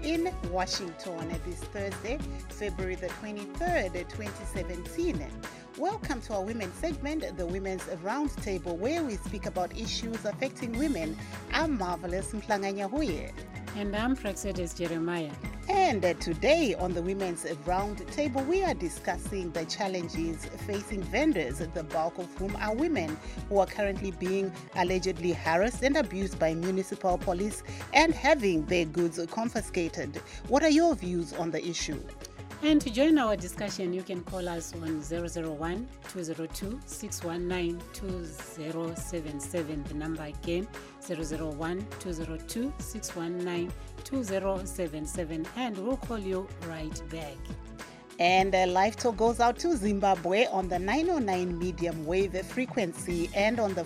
in Washington this Thursday, February the 23rd, 2017. Welcome to our women's segment, the Women's Roundtable, where we speak about issues affecting women. I'm Marvelous Mhlanganya Huye. And I'm Praxedes Jeremiah. And today on the Women's Roundtable, we are discussing the challenges facing vendors, the bulk of whom are women, who are currently being allegedly harassed and abused by municipal police and having their goods confiscated. What are your views on the issue? And to join our discussion, you can call us on 001-202-619-2077. The number again, 001-202-619-2077. And we'll call you right back. And Live Talk goes out to Zimbabwe on the 909 medium wave frequency and on the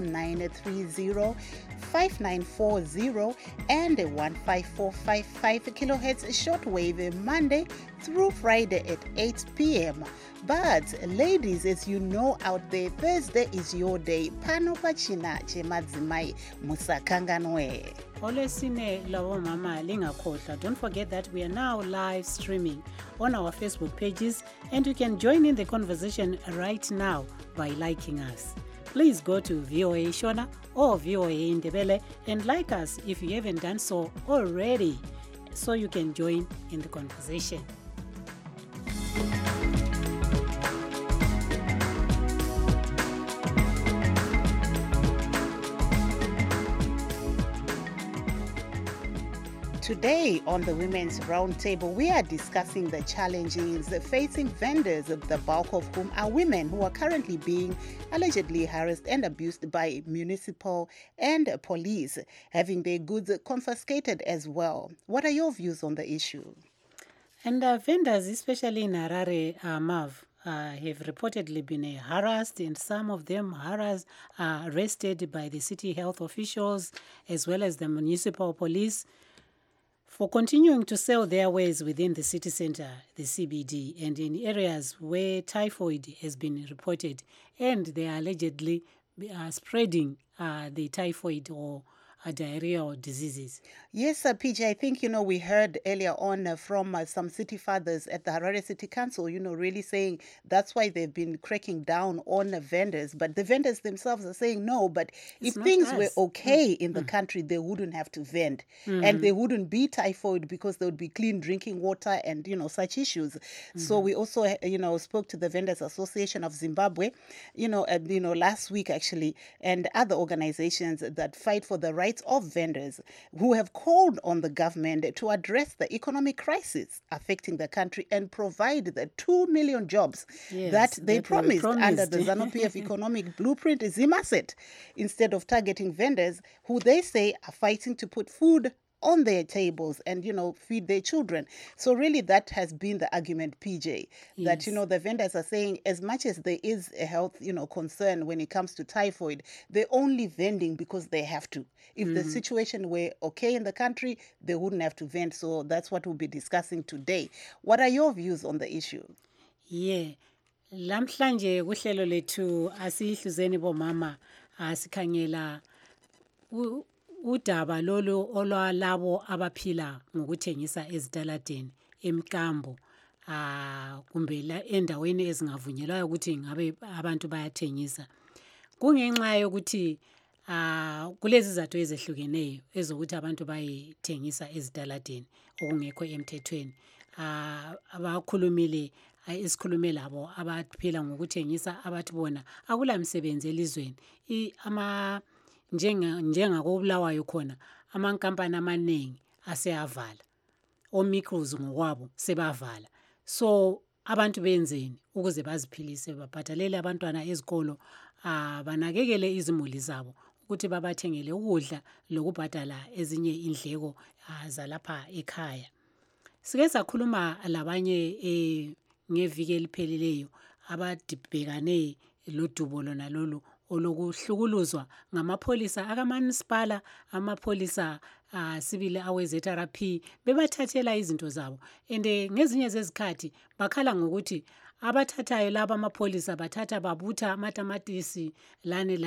4930-5940 and 15455 kilohertz shortwave Monday through Friday at 8 p.m. But ladies, as you know out there, Thursday is your day. Pano pachina chemadzimai musakanganwe. Olesine lawo mama lingakhohlwa. Don't forget that we are now live streaming on our Facebook pages and you can join in the conversation right now by liking us. Please go to VOA Shona or VOA Ndebele and like us if you haven't done so already, so you can join in the conversation. Today on the Women's Roundtable, we are discussing the challenges facing vendors, the bulk of whom are women who are currently being allegedly harassed and abused by municipal and police, having their goods confiscated as well. What are your views on the issue? And vendors, especially in Harare, Mav, have reportedly been harassed, and some of them arrested by the city health officials as well as the municipal police for continuing to sell their wares within the city center, the CBD, and in areas where typhoid has been reported, and they are allegedly spreading the typhoid or diarrhea or diseases. Yes, PJ, I think, we heard earlier on from some city fathers at the Harare City Council, really saying that's why they've been cracking down on vendors. But the vendors themselves are saying, no, but if things were okay in the country, they wouldn't have to vend. And there wouldn't be typhoid because there would be clean drinking water and, such issues. So we also, spoke to the Vendors Association of Zimbabwe, last week actually, and other organizations that fight for the rights of vendors who have called on the government to address the economic crisis affecting the country and provide the 2 million jobs that they promised under the ZANU-PF economic blueprint ZIMASET, instead of targeting vendors who they say are fighting to put food on their tables and, feed their children. So really that has been the argument, PJ, that, the vendors are saying as much as there is a health, concern when it comes to typhoid, they're only vending because they have to. If the situation were okay in the country, they wouldn't have to vend. So that's what we'll be discussing today. What are your views on the issue? Yeah. Lamhlanje kuhlelo lethu asihluzeni bomama asikhangela udaba lolu olwalabo abaphila ngokuthengisa ezitaladeni emkambo kumbe endaweni ezingavunyelwayo ukuthi ngabe abantu bayathengisa. Kungenxa yokuthi kulezi zathu ezehlukeneyo ezokuthi abantu bayethengisa ezitaladeni okungekho emthethweni. Abakhulumile esikhulume labo abaphila ngokuthengisa abathi bona akulamsebenzi elizweni. Njengakobulawayo khona amankampani amaningi aseyavala, omicros ngokwabo sebavala. So abantu benzeni ukuze baziphilise, babhadalele abantwana ezikolo, banakekele izimuli zabo ukuthi babathengele ukudla lokubhadala ezinye indleko zalapha ekhaya. Sike sakhuluma labanye ngeviki elipheleleyo abadibhekane lodubo lona lolu olokuhlukuluzwa ngamapholisa akamunicipala, amapholisa sibili awe-ZRP bebathathela izinto zabo and ngezinye zezikhathi bakhala ngokuthi abathathayo laba amapholisa bathatha babutha amatamatisi lane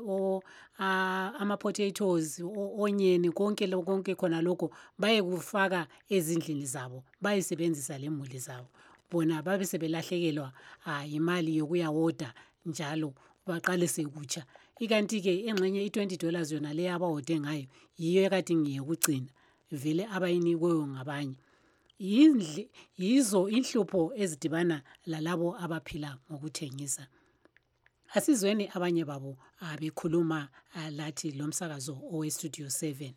ama-potatoes onyeni konke khona lokho baye kufaka ezindlini zabo bayisebenzisa lemuli zabo bona babe sebelahlekelwa imali yokuyawoda njalo baqalise kutsha ikanti-ke engxenye $20 yona leyo abawode ngayo yiyo ekade ngiyekugcina vele abayinikweyo ngabanye yizo inhlupho ezidibana lalabo abaphila ngokuthengisa. Asizweni abanye babo bekhuluma lathi lo msakazo owe-Studio 7.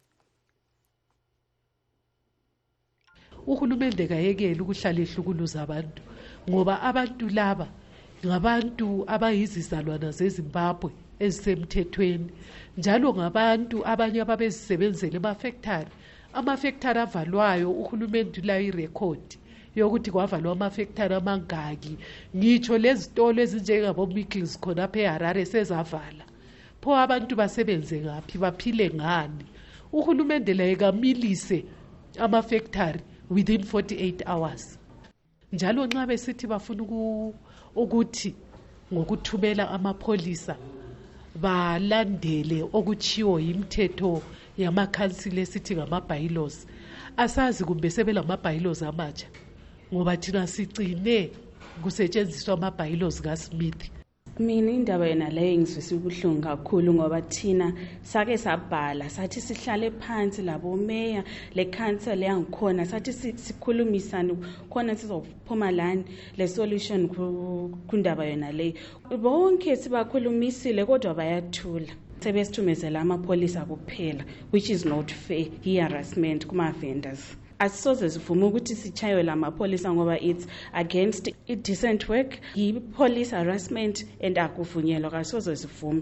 Uhulumende kayekele ukuhlala ehlukuluza abantu ngoba abantu laba ngabantu abayizizalwana zeZimbabwe ezisemthethweni njalo ngabantu abanye ababezisebenzela emafactory amafactory avalwayo uhulumende ulayo irekhodi yokuthi kwavalwa amafactory amangaki ngitsho lezitolo ezinjengabo-Mickles khonapha eHarare sezavala pho abantu basebenze ngaphi baphile ngani uhulumende laye kamilise amafactory within 48 hours njalo nxa besithi bafuna ukuthi ngokuthumela amapholisa balandele okuchiwo yimithetho yamakhansila esithi ngama-bylaws asazi kumbe sebelama-bylaws amatsha ngoba thina sicine kusetshenziswa ama-bylaws kaSmith. Mina indaba yena leyo ngizwisa ubuhlungu kakhulu ngoba thina sake sabhala sathi sihlale phansi labo meya le council yangikhona sathi sikhulumisane khona sizophuma lani le solution kundaba yona leyo bonke sibakhulumisile kodwa bayathula sebesithumezela amapholisa kuphela which is not fair harassment kuma vendors. Asisoze sivume ukuthi sichaywe la mapholisa ngoba it's against decent work police harassment and akuvunyelwa kasoze sivume.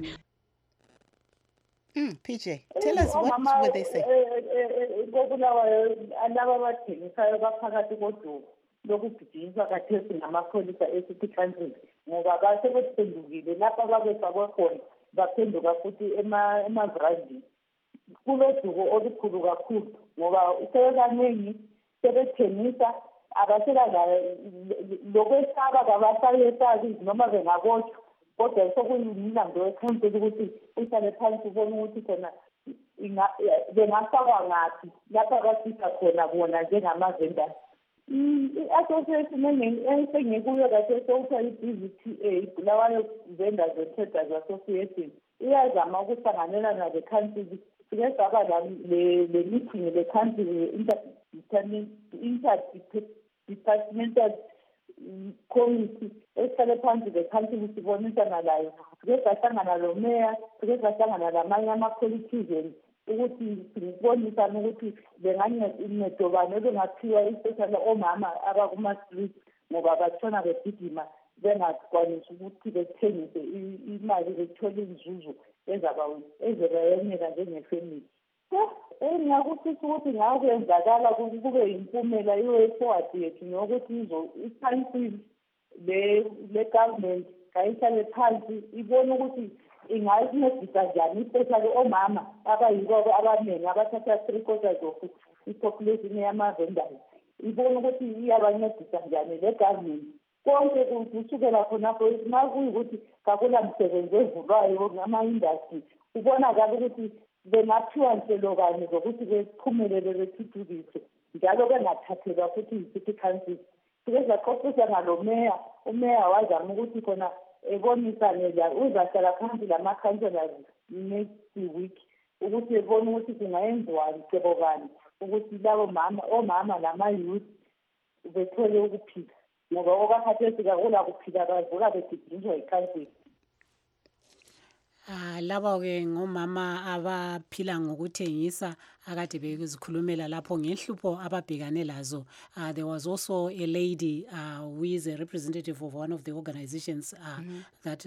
PJ, tell us what were they saying. Kokulawa alaba bathengisayo baphakathi kodumo lokugijiswa kathesi namapholisa esithi country ngoba basebephendukile lapha babefakwe khona baphenduka futhi emazrandini kuloduko olukhulu kakhulu ngoba sebebaningi sebethengisa abasela lokwesaba kabasayesazi noma bengabotshwa kodwa sokuyimlando wekhanseli ukuthi uhlale phansi ubone ukuthi khona bengafakwa ngaphi lapha bafika khona bona njengama-vendors. I-association engikuyo kahle sokuthiwa i-BVTA Bulawayo Vendors and Traders Association iyazama ukuhlanganela nale council sike saba le meeting le council interdepartmental committee esihlale phansi le council sibonisana layo sike sahlangana lo mayor sike sahlangana lamanye ama-politicians ukuthi sibonisane ukuthi bengancedo bani ebengaphiwa especially omama abakuma-street ngoba batshona begijima bengakwanisi ukuthi bethengise imali bethole inzuzo ezabayenela njengefamily. Engiyakufisa ukuthi ngakwenzakala kube yimpumela i-way forward yethu nokuthi i-council le-government kayihlale phansi ibone ukuthi ingasincedisa njani especially omama abayibo abaningi abathatha 3/4 of i-population yama-vendors ibone ukuthi iyabancedisa njani le-government konke kusukela khonapho makuyukuthi kakula msebenzi evulwayo ngama-industry kubonakala ukuthi bengaphiwa nhlelo kanye zokuthi bephumelele bethuthukise njalo bengathathelwa futhi i-city council sike saxoxisana lo meya umeya wazama ukuthi khona ebonisane uzahlala phansi lama-councillors next week ukuthi ebone ukuthi kungayenziwani cebo bani ukuthi labo omama nama-youth bethole ukuphila ngoba okakhathesi kakula kuphila bavuka begijinjwa yikhansili. Laba-ke ngomama abaphila ngokuthengisa akade bezikhulumela lapho ngenhlupho ababhekane lazo. There was also a lady who is a representative of one of the organizations that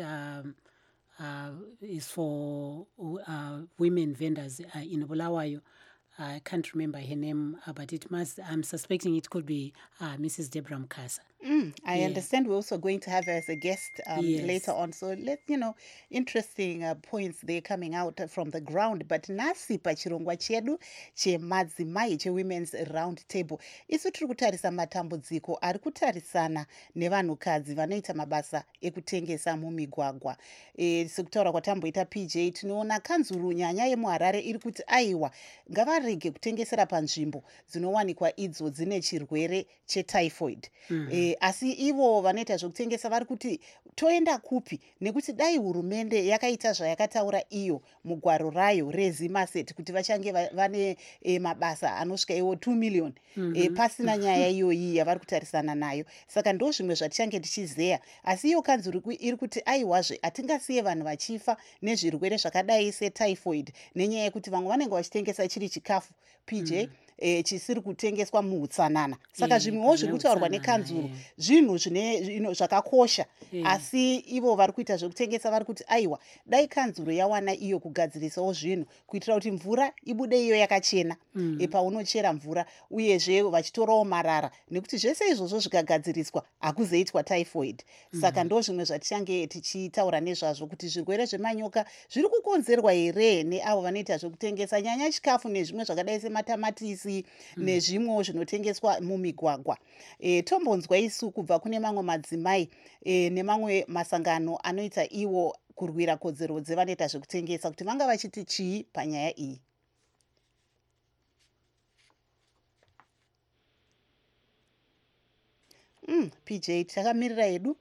is for women vendors in Bulawayo. I can't remember her name, but I'm suspecting it could be Mrs. Deborah Mkasa. I Yeah. understand we're also going to have her as a guest later Yes. on. So interesting points there coming out from the ground. But nasi pachirongwa chedu chemadzimai chewomen's round table. Isu tiri kutarisa matambudziko ari kutarisana nevanhukadzi vanoita mabasa ekutengesa mumigwagwa. Sekutaura kwatamboita PJ tinoona kanzuru nyanya yemuharare iri kuti aiwa ngavarege kutengesera panzvimbo dzinowanikwa idzo dzine chirwere chetyphoid. Asi ivo vanoita zvokutengesa vari kuti toenda kupi, nekuti dai hurumende yakaita zvayakataura iyo mugwaro rayo rezimaset kuti vachange vane mabasa anosvika iwo 2 million pasina nyaya iyoyi yavari kutarisana nayo. Saka ndo zvimwe zvatichange tichizeya, asi iyo kanzuru iri kuti aiwazve hatingasiye vanhu vachifa nezvirwere zvakadai setyphoid nenyaya yekuti vamwe vanenge vachitengesa chiri chikafu PJ chisiri kutengeswa muutsanana. Saka zvimwewo zviri kutaurwa nekanzuru zvinhu zvakakosha, asi ivo vari kuita zvekutengesa vari kuti aiwa dai kanzuru yawana iyo kugadzirisawo zvinhu kuitira kuti mvura ibude iyo yakachena paunochera mvura, uyezve vachitorawo marara, nekuti zvese izvozvo zvikagadziriswa hakuzoitwa typhoid. Saka ndo zvimwe zvatichange tichitaura nezvazvo kuti zvirwere zvemanyoka zviri kukonzerwa here neavo vanoita zvekutengesa nyanya chikafu nezvimwe zvakadai sematamatisi nezvimwewo zvinotengeswa mumigwagwa. Tombonzwa isu kubva kune mamwe madzimai nemamwe masangano anoita iwo kurwira kodzero dzevanoita zvekutengesa kuti vanga vachiti chii panyaya iyi. PJ takamirira hedu.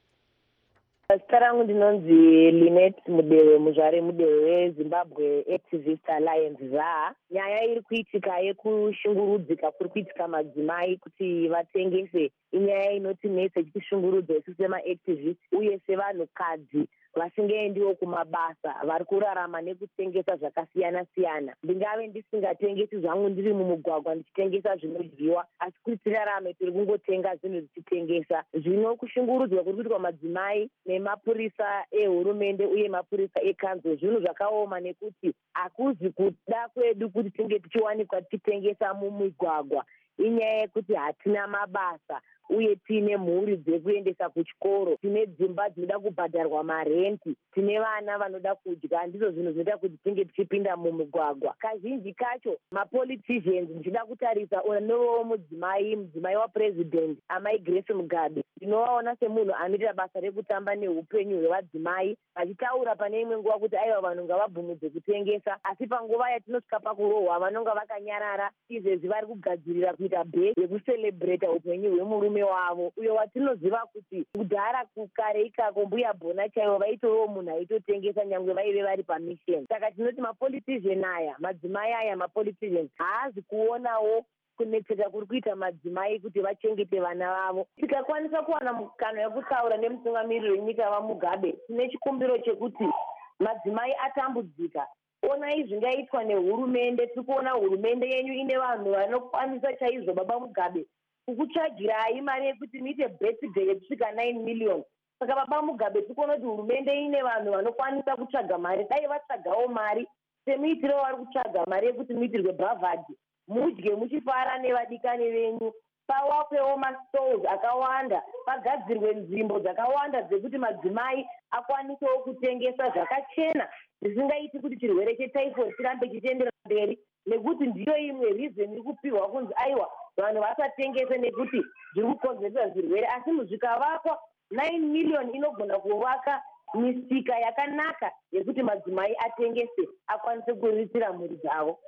Zita rangu ndinonzi Linet Mudewe, muzvare Mudewe weZimbabwe Activist Alliance ZAA. Nyaya iri kuitika yekushungurudzika kuri kuitika madzimai kuti vatengese inyaya inotinetsa ichitishungurudza isu semaactivist uye sevanhukadzi vasingaendiwo kumabasa vari kurarama nekutengesa zvakasiyana siyana. Ndingave ndisingatengesi zvangu ndiri mumugwagwa ndichitengesa zvinodyiwa, asi kuti tirarame tiri kungotenga zvinhu tichitengesa. Zvino kushungurudzwa kuri kuitwa madzimai nemapurisa ehurumende uye mapurisa ekanzo zvinhu zvakaoma, nekuti hakuzi kuda kwedu kuti tinge tichiwanikwa tichitengesa mumigwagwa. Inyaya yekuti hatina mabasa uye tine mhuri dzekuendesa kuchikoro, tine dzimba dzinoda kubhadharwa marenti, tine vana vanoda kudya. Ndizvo zvinhu zvinoita kuti tinge tichipinda mumigwagwa. Kazhinji kacho mapoliticians, ndichida kutarisa unowo mudzimai wapresident Amai Grace Mugabe, ndinovaona semunhu anoita basa rekutamba neupenyu hwevadzimai, vachitaura pane imwe nguva kuti aiwa vanhu ngavabvumidze kutengesa, asi panguva yatinosvika pakurohwa vanonga vakanyarara, izvezvi vari kugadzirira kuita bhe yekucelebrata upenyu hwemurume wavo, uyo watinoziva kuti kudhara kukare ikako mbuya Bhona chaivo vaitowo munhu aitotengesa nyangwe vaive vari pamisheni. Saka tinoti mapolitician aya, madzimai aya mapoliticians haazi kuonawo kunetseka kuri kuita madzimai kuti vachengete vana vavo. Tikakwanisa kuwana mukana wekutaura nemutungamiriri wenyika vaMugabe, tine chikumbiro chekuti madzimai atambudzika, onai zvingaitwa nehurumende. Tiri kuona hurumende yenyu ine vanhu vanokwanisa chaizvo baba Mugabe kukutsvagirai mari yekuti muite birthday yekusvika 9 million. Saka baba Mugabe tiri kuona kuti hurumende ine vanhu vanokwanisa kutsvaga mari. Dai vatsvagawo mari semuitiro vari kutsvaga mari yekuti muitirwe bhavhadhi, mudye muchifara nevadikani venyu, pawakwewo mastalls akawanda, pagadzirwe nzvimbo dzakawanda dzekuti madzimai akwanisewo kutengesa zvakachena zvisingaiti kuti chirwere chetyphoid chirambe chichiendera mberi, nekuti ndiyo imwe reason iri kupihwa kunzi aiwa vanhu vasatengese nekuti zviri kukonzeresa zvirwere. Asi muzvikavakwa 9 million inogona kuvaka misika yakanaka yekuti madzimai atengese akwanise kuriritira mhuri dzavo.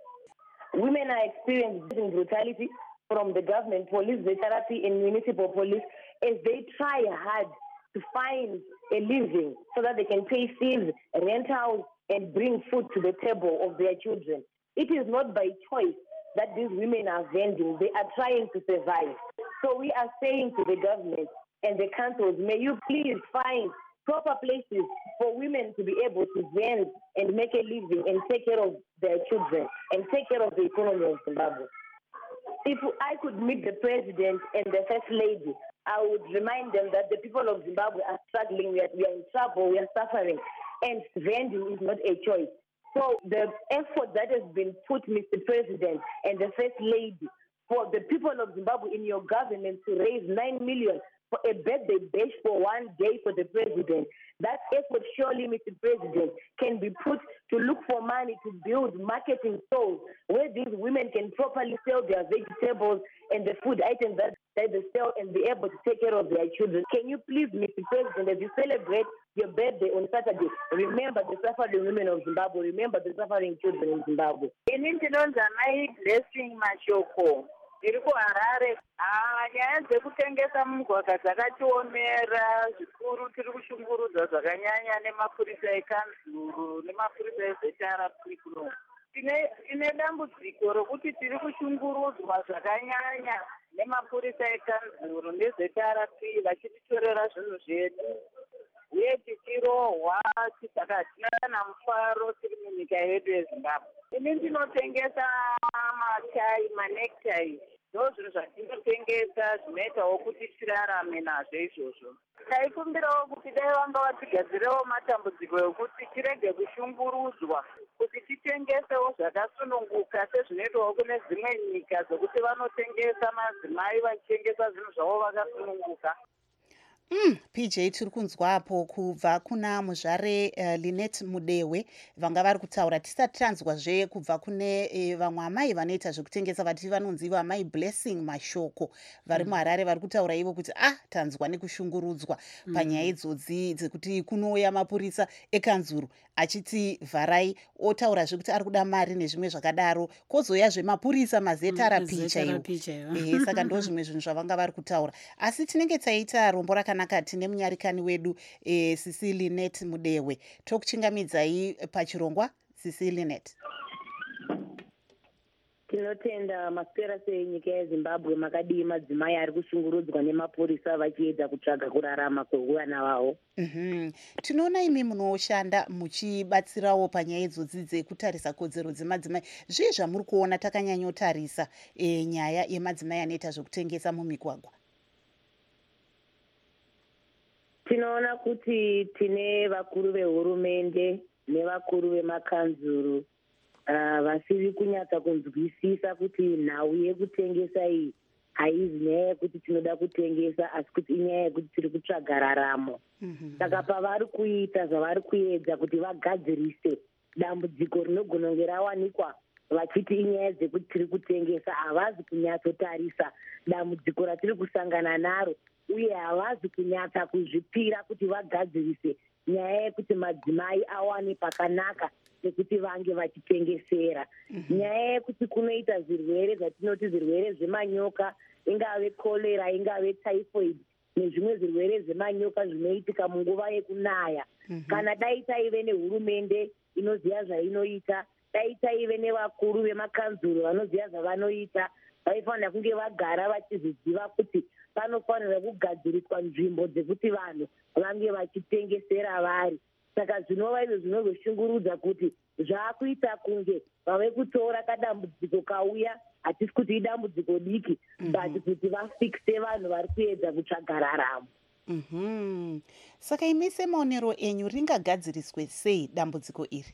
Women are experiencing brutality from the government, police, the therapy and municipal police as they try hard to find a living so that they can pay fees, rentals and bring food to the table of their children. It is not by choice that these women are vending. They are trying to survive. So we are saying to the government and the councils, may you please find proper places for women to be able to vend and make a living and take care of their children and take care of the economy of Zimbabwe. If I could meet the president and the first lady, I would remind them that the people of Zimbabwe are struggling, we are in trouble, we are suffering, and vending is not a choice. So the effort that has been put, Mr. President and the first lady, for the people of Zimbabwe in your government to raise 9 million for a birthday bash for one day for the president. That effort surely, Mr. President, can be put to look for money to build marketing stores where these women can properly sell their vegetables and the food items that they sell and be able to take care of their children. Can you please, Mr. President, as you celebrate your birthday on Saturday, remember the suffering women of Zimbabwe, remember the suffering children in Zimbabwe. Ini ndinonzi amai Blessing Mashoko ndiri kuHarare. Nyaya dzekutengesa mugwagwa dzakatiomera zvikuru, tiri kushungurudzwa zvakanyanya nemapurisa ekanzuru nemapurisa eZRP kuno. Tine dambudziko rokuti tiri kushungurudzwa zvakanyanya nemapurisa ekanzuru neZRP vachititorera zvinhu zvedu, uye tichirohwa saka hatina kana mufaro tiri munyika yedu yeZimbabwe. Ini ndinotengesa machai, manektai, ndo zvinhu zvatinotengesa zvinoitawo kuti tirarame nazvo izvozvo. Taikumbirawo kuti dai vanga vatigadzirewo matambudziko ekuti tirege kushungurudzwa, kuti titengesewo zvakasununguka sezvinoitwawo kune dzimwe nyika dzokuti vanotengesa madzimai vachitengesa zvinhu zvavo vakasununguka. PJ tiri kunzwapo kubva kuna muzvare Linet Mudewe vanga vari kutaura. Tisati tanzwazve kubva kune vamwe amai vanoita zvekutengesa vati vanonzi vamai Blessing Mashoko vari muHarare vari kutaura ivo kuti tanzwa nekushungurudzwa panyaya idzodzi dzekuti kunouya mapurisa ekanzuru achiti vharai, otaurazve kuti ari kuda mari nezvimwe zvakadaro, kwozouyazve mapurisa maZRP chaiwo. Saka ndo zvimwe zvinhu zvavanga vari kutaura. Asi tinenge taita rombo rakanaka, tine munyarikani wedu Sisi Linet Mudewe. Tokuchingamidzai pachirongwa Sisi Linet. Tinotenda masipirasi enyika yeZimbabwe makadii madzimai ari kushungurudzwa nemapurisa vachiedza kutsvaga kurarama kwevana vavo. Tinoona imi munoshanda muchibatsirawo panyaya idzodzi dzekutarisa kodzero dzemadzimai. Zvii zvamuri kuona takanyanyotarisa nyaya yemadzimai anoita zvekutengesa mumigwagwa? Tinoona kuti tine vakuru vehurumende nevakuru vemakanzuru vasiri kunyatsa kunzwisisa kuti nhau yekutengesa iyi haizi nyaya yekuti tinoda kutengesa, asi kuti inyaya yekuti tiri kutsvaga raramo. Saka pavari kuita zvavari kuedza kuti vagadzirise dambudziko rinogona kunge rawanikwa vachiti inyaya dzekuti tiri kutengesa, havazi kunyatsotarisa dambudziko ratiri kusangana naro, uye havazi kunyatsa kuzvipira kuti vagadzirise nyaya yekuti madzimai awane pakanaka nekuti vange vachitengesera. Nyaya yekuti kunoita zvirwere zvatinoti zvirwere zvemanyoka, ingave kolera, ingave typhoid nezvimwe zvirwere zvemanyoka zvinoitika munguva yekunaya. Kana dai taive nehurumende inoziva zvainoita, dai taive nevakuru vemakanzuro vanoziva zvavanoita, vaifanira kunge vagara vachizviziva kuti panofanira kugadziriswa nzvimbo dzekuti vanhu vange vachitengesera vari. Saka zvinova izvo zvinozoshungurudza kuti zvaakuita kunge vave kutora kadambudziko kauya, hatisi kuti idambudziko diki, but kuti vafikise vanhu vari kuedza kutsvaga raramo. Saka imi semaonero enyu ringagadziriswe sei dambudziko iri?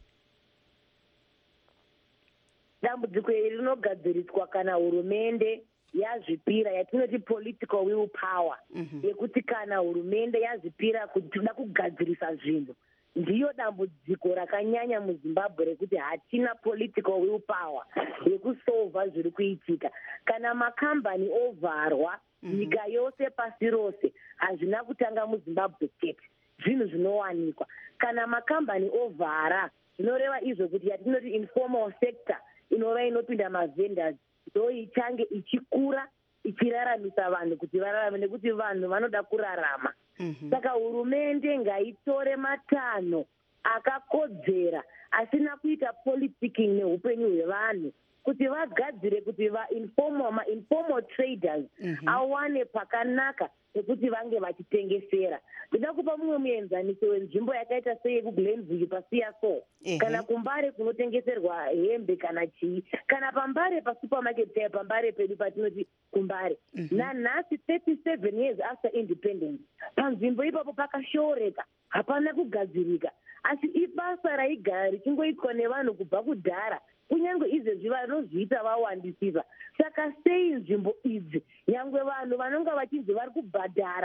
Dambudziko iri rinogadziriswa kana hurumende yazvipira, yatinoti political will power, yekuti kana hurumende yazvipira kuti toda kugadzirisa zvinhu. Ndiyo dambudziko rakanyanya muZimbabwe rekuti hatina political will power yekusolva zviri kuitika. Kana makambani ovharwa nyika yose pasi rose, hazvina kutanga muZimbabwe state, zvinhu zvinowanikwa. Kana makambani ovhara, zvinoreva izvo kuti yatinoti informal sector inova inopinda mavendors ndo ichange ichikura ichiraramisa vanhu kuti vararame, nekuti vanhu vanoda kurarama. Saka hurumende ngaitore matanho akakodzera asina kuita politicking neupenyu hwevanhu, kuti vagadzire kuti ma-informal traders awane pakanaka pekuti vange vachitengesera. Ndinoda kupa mumwe muenzaniso wenzvimbo yakaita seyekuGlenville paSiyaso, kana kuMbare kunotengeserwa hembe kana chii, kana paMbare pasupermarket chaipo paMbare pedu patinoti kuMbare. Nanhasi 37 years after independence, panzvimbo ipapo pakashooreka, hapana kugadzirika, asi ibasa raigara richingoitwa nevanhu kubva kudhara, kunyange izvezvi vanozviita vawandisisa. Saka sei nzvimbo idzi nyangwe vanhu vanonga vachinzi vari kubhadhara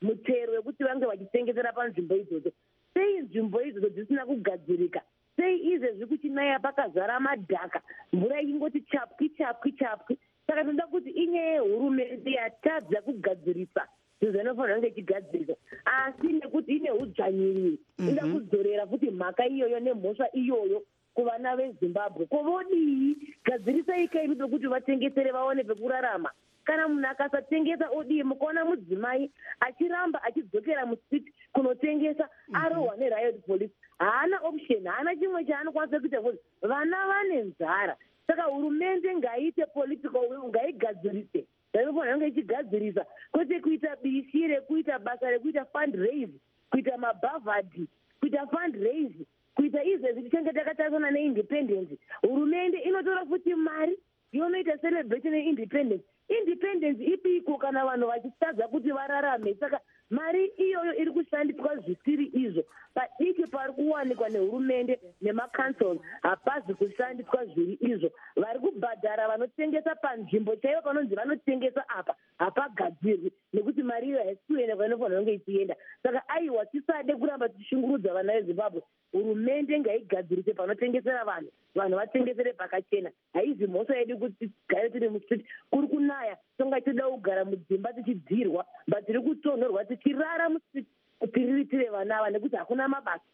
mutero wekuti vange vachitengesera panzvimbo idzodzo. Sei nzvimbo idzodzo dzisina kugadzirika? Sei izvezvi kuchinaya pakazara madhaka, mvura ichingoti chapwi chapwi chapwi? Saka tinoda kuti inyaya yehurumende yatadza kugadzirisa zvinhu zvinofanira kunge ichigadzirisa, asi nekuti ine udzvanyiriri inoda kudzorera futi mhaka iyoyo nemhosva iyoyo kuvana vezimbabwe. Ko vodii? Gadzirisai kaimi pekuti vatengesere vaone pekurarama. Kana munhu akasatengesa odii? Mukaona mudzimai achiramba achidzokera musiti kunotengesa arohwa neriot police, haana option, haana chimwe chaanokwanisa kuita kuti vana vane nzara. Saka hurumende ngaiite political will, ngaigadzirise zvinofanira kunge ichigadzirisa, kwete kuita bishi rekuita basa rekuita fundraise, kuita mabhavhadhi, kuita fundraise, kuita izvezvi tichange takatarisana neindependence. Hurumende inotora futi mari yonoita celebration yeindependence. Independence ipiko kana vanhu vachitadza kuti vararame? Saka mari iyoyo iri kushandiswa zvisiri izvo. Padiki pari kuwanikwa nehurumende nemacancels hapazi kushandiswa zviri izvo. Vari kubhadhara vanotengesa panzvimbo chaivo panonzi vanotengesa apa hapagadzirwi, nekuti mari iyo haisi kuenda kwainofanira kunge ichienda. Saka aiwa, tisade kuramba tichishungurudza vana vezimbabwe. Hurumende ngaigadzirise panotengesera vanhu, vanhu vatengesere pakachena. Haizi mhosva yedu kuti tigare tiri musiti, kuri kunaya tonga toda kugara mudzimba tichidzirwa, but tiri kutonhorwa tichirara musiti kuti riritire vana ava nekuti hakuna mabasa.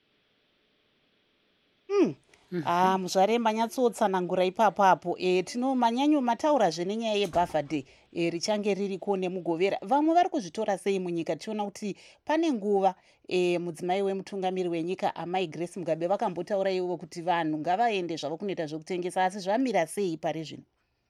Muzvaremba nyatsotsanangura ipapapo. Manyanyo mataurazve nenyaya yebhavhadhi richange ririko nemugovera. Vamwe vari kuzvitora sei munyika? Tiona kuti pane nguva mudzimai wemutungamiri wenyika Amai Grace Mugabe vakambotaura ivo kuti vanhu ngavaende zvavo kunoita zvekutengesa, asi zvamira sei pari zvino?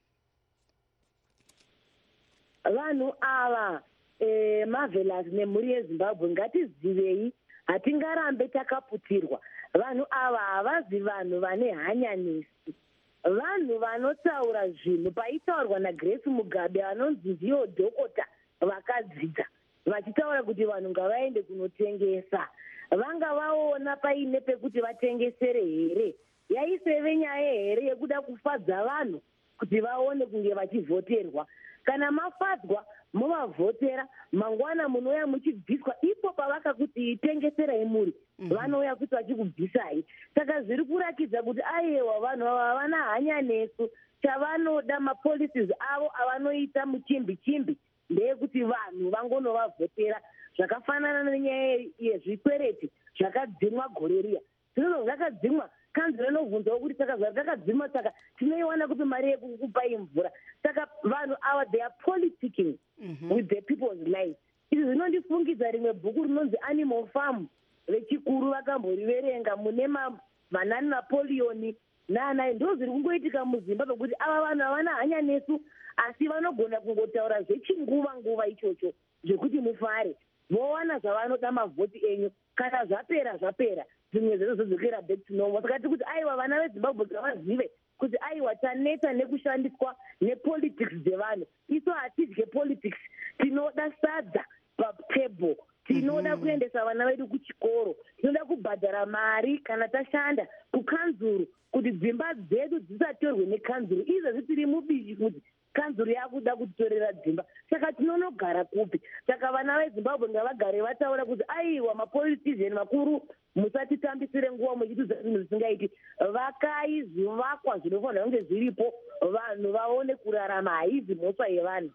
Vanhu ava Marvelous nemhuri yeZimbabwe ngatizivei, hatingarambe takaputirwa. Vanhu ava havazi vanhu vane hanyanisi, vanhu vanotaura zvinhu. Paitaurwa naGrace Mugabe vanonzi ndiyo dhokota vakadzidza, vachitaura kuti vanhu ngavaende kunotengesa, vanga vaona paine pekuti vatengesere here? Yaiseve nyaya here yekuda kufadza vanhu kuti vaone kunge vachivhoterwa? Kana mafadzwa muvavhotera, mangwana munouya muchibviswa. Ipo pavakakuti tengeserai muri, vanouya kuti vachikubvisai. Saka zviri kurakidza kuti aiwa vanhu ava havana hanya nesu. Chavanoda mapolicies avo avanoita muchimbi chimbi ndeyekuti vanhu vangonovavhotera, zvakafanana nenyaya yezvikwereti zvakadzimwa gore riya. Zvinonzi zvakadzimwa, kanzuro inobvunzawo kuti saka zvakadzimwa saka tinoiwana kuti mari yekukupai mvura. Saka vanhu ava they are politicking with the people's lives. Izvi zvinondifungidza rimwe bhuku rinonzi Animal Farm, vechikuru vakamboriverenga mune manani Napoleon nanai. Ndo zviri kungoitika muZimbabwe kuti ava vanhu havana hanya nesu, asi vanogona kungotaura zvechinguva nguva ichocho zvekuti mufare, vowana zvavanoda mavhoti enyu. Kana zvapera zvapera, zvimwe zvezvodzokera back to normal. Saka tiri kuti aiwa vana veZimbabwe ngavazive kuti aiwa taneta nekushandiswa nepolitics dzevanhu. Isu hatidye politics, tinoda sadza patable, tinoda kuendesa vana vedu kuchikoro, tinoda kubhadhara mari kana tashanda kukanzuru kuti dzimba dzedu dzisatorwe nekanzuru. Izvezvi tiri mubishi kuti kanzuru yakuda kutitorera dzimba, saka tinonogara kupi? Saka vana veZimbabwe ngavagare vataura kuti aiwa mapolitician makuru, musatitambisire nguva muchitiudza zvinhu zvisingaiti. Vakai zvivakwa zvinofanira kunge zviripo, vanhu vaone kurarama, haizi mhosva yevanhu.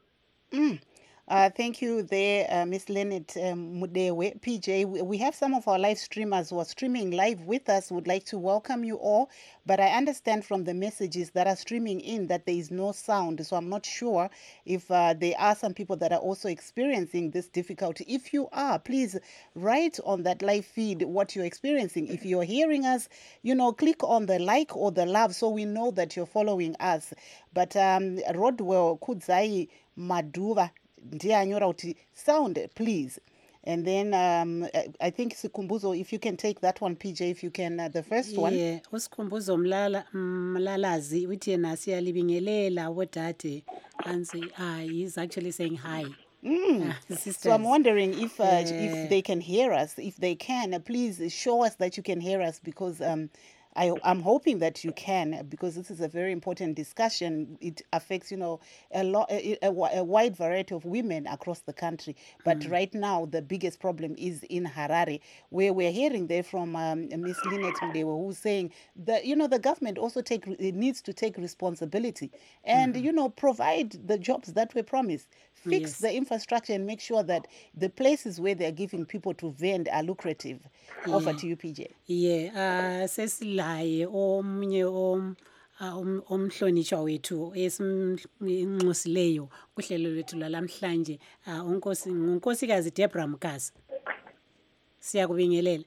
Thank you there, Miss Leonard Mudewe. PJ, we have some of our live streamers who are streaming live with us. Would like to welcome you all, but I understand from the messages that are streaming in that there is no sound, so I'm not sure if there are some people that are also experiencing this difficulty. If you are, please write on that live feed what you're experiencing. If you're hearing us, click on the like or the love so we know that you're following us. But Rodwell Kudzai Maduva, ndianyora kuti sound please, and then I think Sikumbuzo, if you can take that one, PJ, if you can, the first one. Yeah, uSikumbuzo Mlalazi uthi yena siyalibingelela wodade, and he's actually saying hi. So I'm wondering if they can hear us. If they can, please show us that you can hear us, because I'm hoping that you can, because this is a very important discussion. It affects, a wide variety of women across the country. But right now, the biggest problem is in Harare, where we're hearing there from Miss Lynette Mdewe, who's saying that, the government also needs to take responsibility and, provide the jobs that were promised. Fix the infrastructure and make sure that the places where they're giving people to vend are lucrative. Over to you, PJ. Sesilaye omunye omhlonishwa wethu esimnxusileyo kuhlelo lwethu lalamhlanje unkosikazi Deborah Mkasa. Siyakubingelela.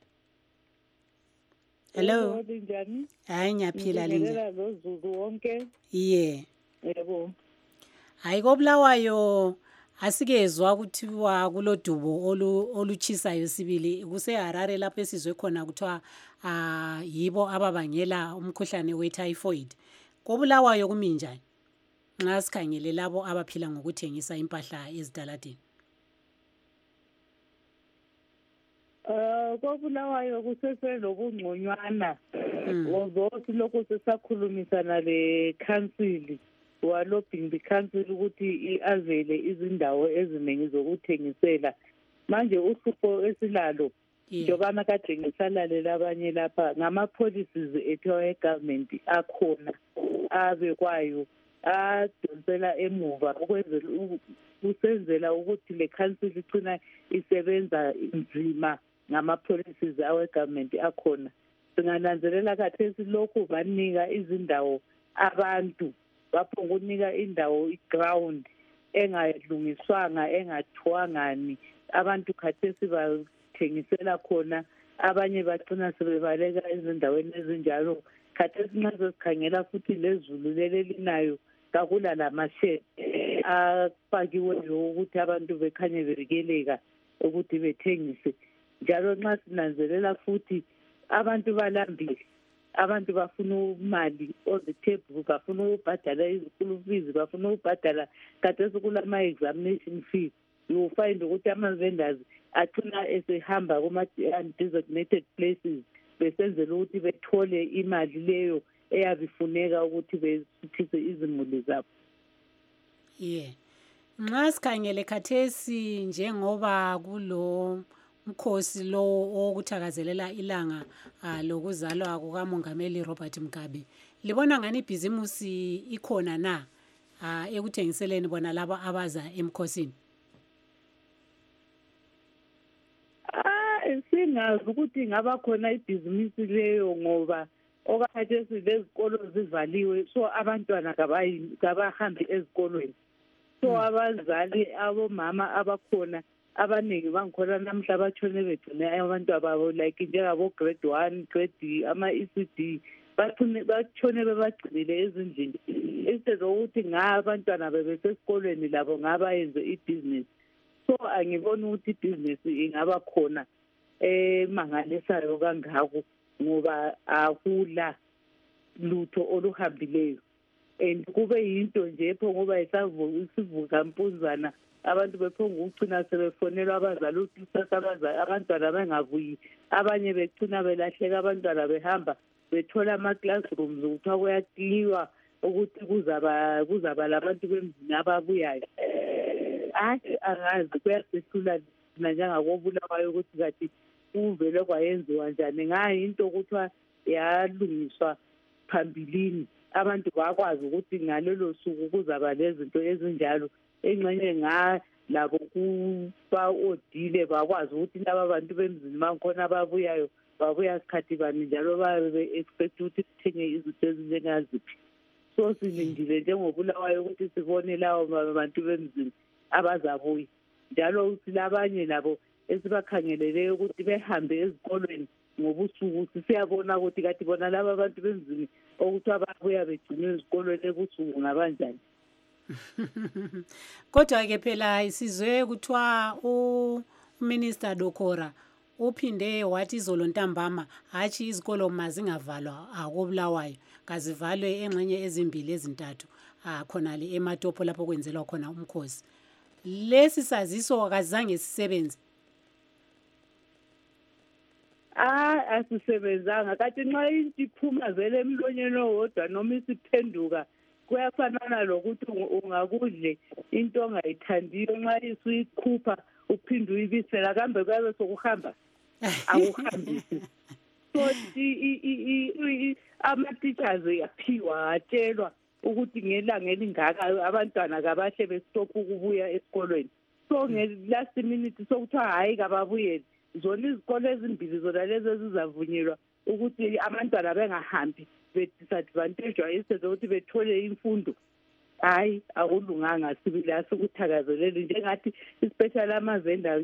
Hello. Hayi ngiyaphila linje. Yebo. Hayi koBulawayo asikezwa kuthiwa kulodubo oluchisayo sibili kuseHarare lapho esizwe khona kuthiwa yibo ababangela umkhuhlane wetyphoid. KoBulawayo kuminjani nxa sikhangele labo abaphila ngokuthengisa impahla ezitaladeni? KoBulawayo kuseselokungconywana ngoba silokhu sisakhulumisana le-council walobhing the council ukuthi avele izindawo eziningi zokuthengisela. Manje uhlupho esilalo njobana kade ngisalalele abanye lapha ngama-policies ethu e-government akhona abekwayo adonsela emuva kusenzela ukuthi le council igcina isebenza nzima ngama-policies awe-government akhona. Singananzelela khathesi lokhu banika izindawo abantu baphonga ukunika indawo iground engalungiswanga engathwangani abantu khathesi bathengisela khona abanye baqina sebebaleka ezindaweni ezinjalo. Khathesi nxa sesikhangela futhi lezulu lelelinayo kakula lamashed afakiweyo ukuthi abantu bekhanye bevikeleka ukuthi bethengise. Njalo nxa sinanzelela futhi abantu balambile, abantu bafuna imali on the table, bafuna ukubhadala izikulu fees, bafuna ukubhadala khathesi kulama-examination fees. You will find ukuthi ama-vendors acina esehamba kuma-undesignated places besenzela ukuthi bethole imali leyo eyabifuneka ukuthi besithise izimuli zabo. Nxa sikhangele khathesi njengoba kulo mkhosi lo okuthakazelela ilanga lokuzalwa kukaMongameli Robert Mugabe, libona ngani ibhizimusi ikhona na ekuthengiseleni bona laba abaza emkhosini? Singazi ukuthi ngaba khona ibhizimusi leyo ngoba okhathesi lezikolo zivaliwe, so abantwana kabahambi ezikolweni. So abazali abomama abakhona abaningi bangikhona namhla batshone begcine abantwana babo like njengabo grade 1 grade ama-ECD batshone bebagcinile ezindlini instead ukuthi abantwana bebesesikolweni labo ngabayenze ibhizinisi. So angiboni ukuthi ibhizinisi ingaba khona emangalisayo kangako ngoba akula lutho oluhambileyo and kube yinto nje pho ngoba isivuka mpunzana abantu bephonga ukugcina sebefonelwa abazali ukuthi kusasa abantwana bengavuyi, abanye begcina belahleka abantwana behamba bethola ama-classrooms ukuthiwa kuyakliwa ukuthi kuzaba labantu bemzini ababuyayo. Angazi kuyasihlula thina njengakoBulawayo ukuthi kathi kuvele kwayenziwa njani. Ngayinto kuthiwa yalungiswa phambilini, abantu bakwazi ukuthi ngalelo suku kuzaba lezinto ezinjalo. Engxenye labo kuba-odile bakwazi ukuthi laba bantu bemzini bakhona ababuyayo babuya sikhathi bani njalo babe be-expect ukuthi sithenge izinto ezinjengaziphi. So silindile njengoBulawayo ukuthi sibone lawo bantu bemzini abazabuya. Njalo silabanye labo esibakhangeleleyo ukuthi behambe ezikolweni ngobusuku. Siyabona ukuthi kathi bona laba bantu bemzini okuthi ababuya begcinwe ezikolweni ebusuku ngabanjani. Kodwa-ke phela isizwe kuthiwa uMinister Dokora uphinde wathi izolo ntambama hatshi izikolo mazingavalwa koBulawayo, kazivalwe engxenye ezimbili ezintathu khonale eMatopo lapho kwenzelwa khona umkhosi. Lesi saziso akazange sisebenze. asisebenzanga kanti nxa iphuma vele emlonyeni owodwa noma isiphenduka kuyafanana lokuthi ungakudle into ongayithandiyo nxa isuyikhupha uphinde uyibisela kambe kuyabe sokuhamba akuhambisi. So ama-teachers yaphiwa atshelwa ukuthi ngelanga elingaka abantwana kabahle bestopha ukubuya esikolweni. So nge-last minute sokuthiwa hhayi kababuyeli. Zona izikolo ezimbili zona lezi ezizavunyelwa ukuthi abantwana bengahambi be-disadvantagwa instead ukuthi bethole imfundo. Hayi akulunganga sibili asikuthakazeleli njengathi especially ama-vendors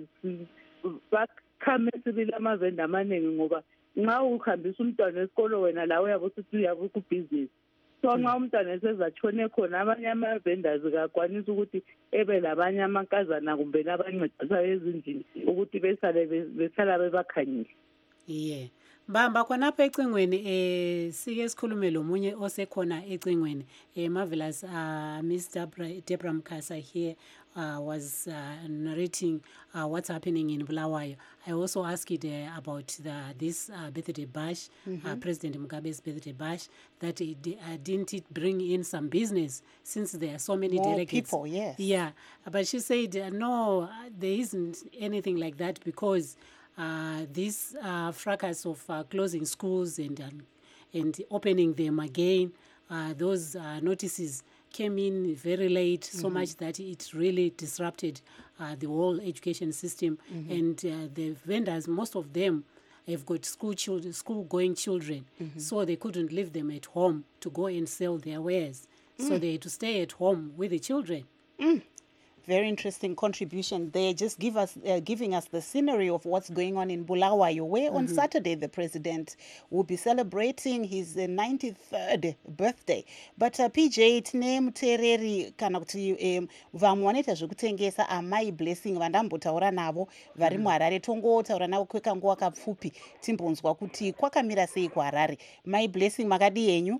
bakhame sibili ama-vendor amaningi ngoba nxa uhambisa umntwana esikolo wena lawe uyabe usithi uyabe kubhizinisi. So nxa umntwana esezatshone khona abanye ama-vendors kakwanisa ukuthi ebe labanye amankazana kumbe nabancedisayo ezindlini ukuthi besala bebakhangile. Yeah. Mbamba khonapha ecingweni sike sikhulume lomunye osekhona ecingweni marvelous Miss Deborah Mkasa here was narrating what's happening in Bulawayo. I also asked about this birthday bash, President Mugabe's birthday bash, that didn't it bring in some business since there are so many more delegates? People, yes. Yeah, but she said no, there isn't anything like that because this fracas of closing schools and opening them again, those notices came in very late, so much that it really disrupted the whole education system. And the vendors, most of them have got school-going children, so they couldn't leave them at home to go and sell their wares. So they had to stay at home with the children. Very interesting contribution there. Just giving us the scenery of what's going on in Bulawayo, where on Saturday the president will be celebrating his 93rd birthday. But PJ tine mutereri kana kuti vamwe vanoita zvekutengesa amai blessing vandambotaura navo vari muHarare tongotaura navo kwekanguva kapfupi timbonzwa kuti kwakamira sei kuHarare. Mai blessing makadi yenyu?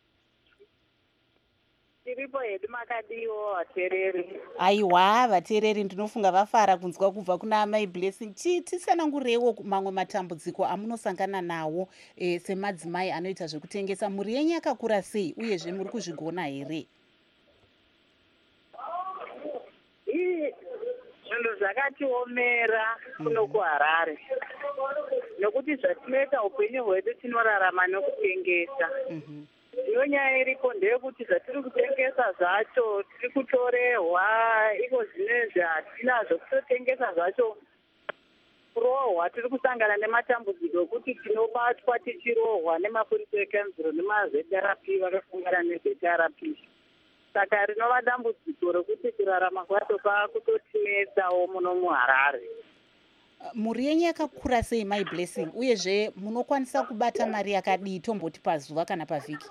Tiripo hedu makadiwo vatereri. Aiwa vatereri ndinofunga vafara kunzwa kubva kuna amai blessing. Tisanangureiwo mamwe matambudziko amunosangana nawo semadzimai anoita zvekutengesa. Mhuri yenyu yakakura sei uyezve muri kuzvigona here? Zvinhu zvakatiomera kuno kuHarare nokuti zvatinoita upenyu hwedu tinorarama nokutengesa. Nyaya iripo ndeyekuti zvatiri kutengesa zvacho tiri kutorehwa iko zvinezvi hatinazvo kutotengesa zvacho kurohwa. Tiri kusangana nematambudziko ekuti tinobatwa tichirohwa nemapurisa ekanzuro nemazrp vakasangana nezrp. Saka rinova dambudziko rekuti kurarama kwacho kwakutotinetsawo muno muHarare. Mhuri yenyu yakakura sei mai blessing uyezve munokwanisa kubata mari yakadii tomboti pazuva kana pavhiki?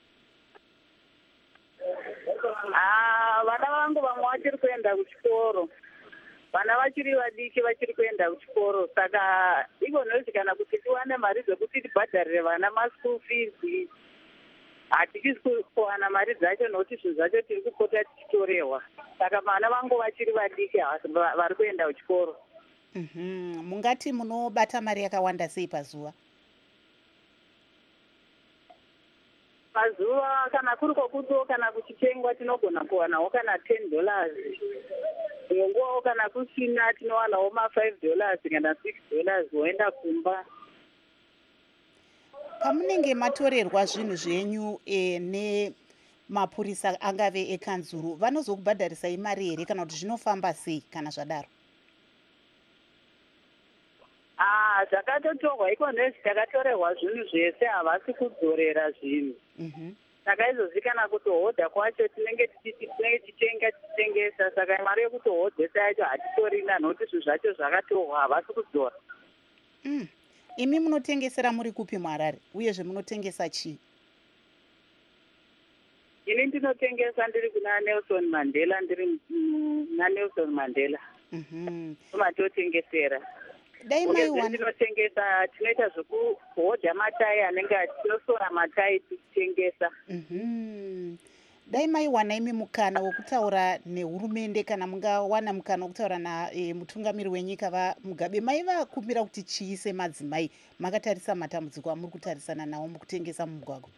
Vana vangu vamwe vachiri kuenda kuchikoro, vana vachiri vadiki vachiri kuenda kuchikoro, saka igonozvi kana kuti tiwane mari dzekuti tibhadharire vana maschool fees hatisi kuwana mari dzacho nokuti zvinhu zvacho tiri kupota tichitorehwa. Saka vana vangu vachiri vadiki vari kuenda kuchikoro. Mungati munobata mari yakawanda sei pazuva? Pazuva kana kuri kwokutiwo kana kuchitengwa tinogona kuwanawo kana $10. Nguvawo kana kusina tinowanawo $5 kana $6 woenda kumba. Pamunenge matorerwa zvinhu zvenyu nemapurisa angave ekanzuru, vanozokubhadharisai mari here kana kuti zvinofamba sei kana zvadaro? Zvakatotorwa iko nezvi takatorerwa zvinhu zvese havasi kudzorera zvinhu. Saka izvozvi kana kutohodha kwacho tinenge tichitengesa, saka mari yekutohodhesa yacho hatitorina nokuti zvinhu zvacho zvakatorwa havasi kudzora. Imi munotengesera muri kupi muHarare uyezve munotengesa chii? Ini ndinotengesa ndiri kuna Nelson Mandela, ndiri na Nelson Mandela. Tomatotengesera. Ndinotengesa, tinoita zvekuhodha matayi anenge tinosora matayi tichitengesa. dai maiwana imi mukana wokutaura nehurumende kana mungawana mukana wokutaura namutungamiri wenyika vaMugabe, maivakumbira kuti chii semadzimai makatarisa matambudziko amuri kutarisana nawo mukutengesa mumugwagwa?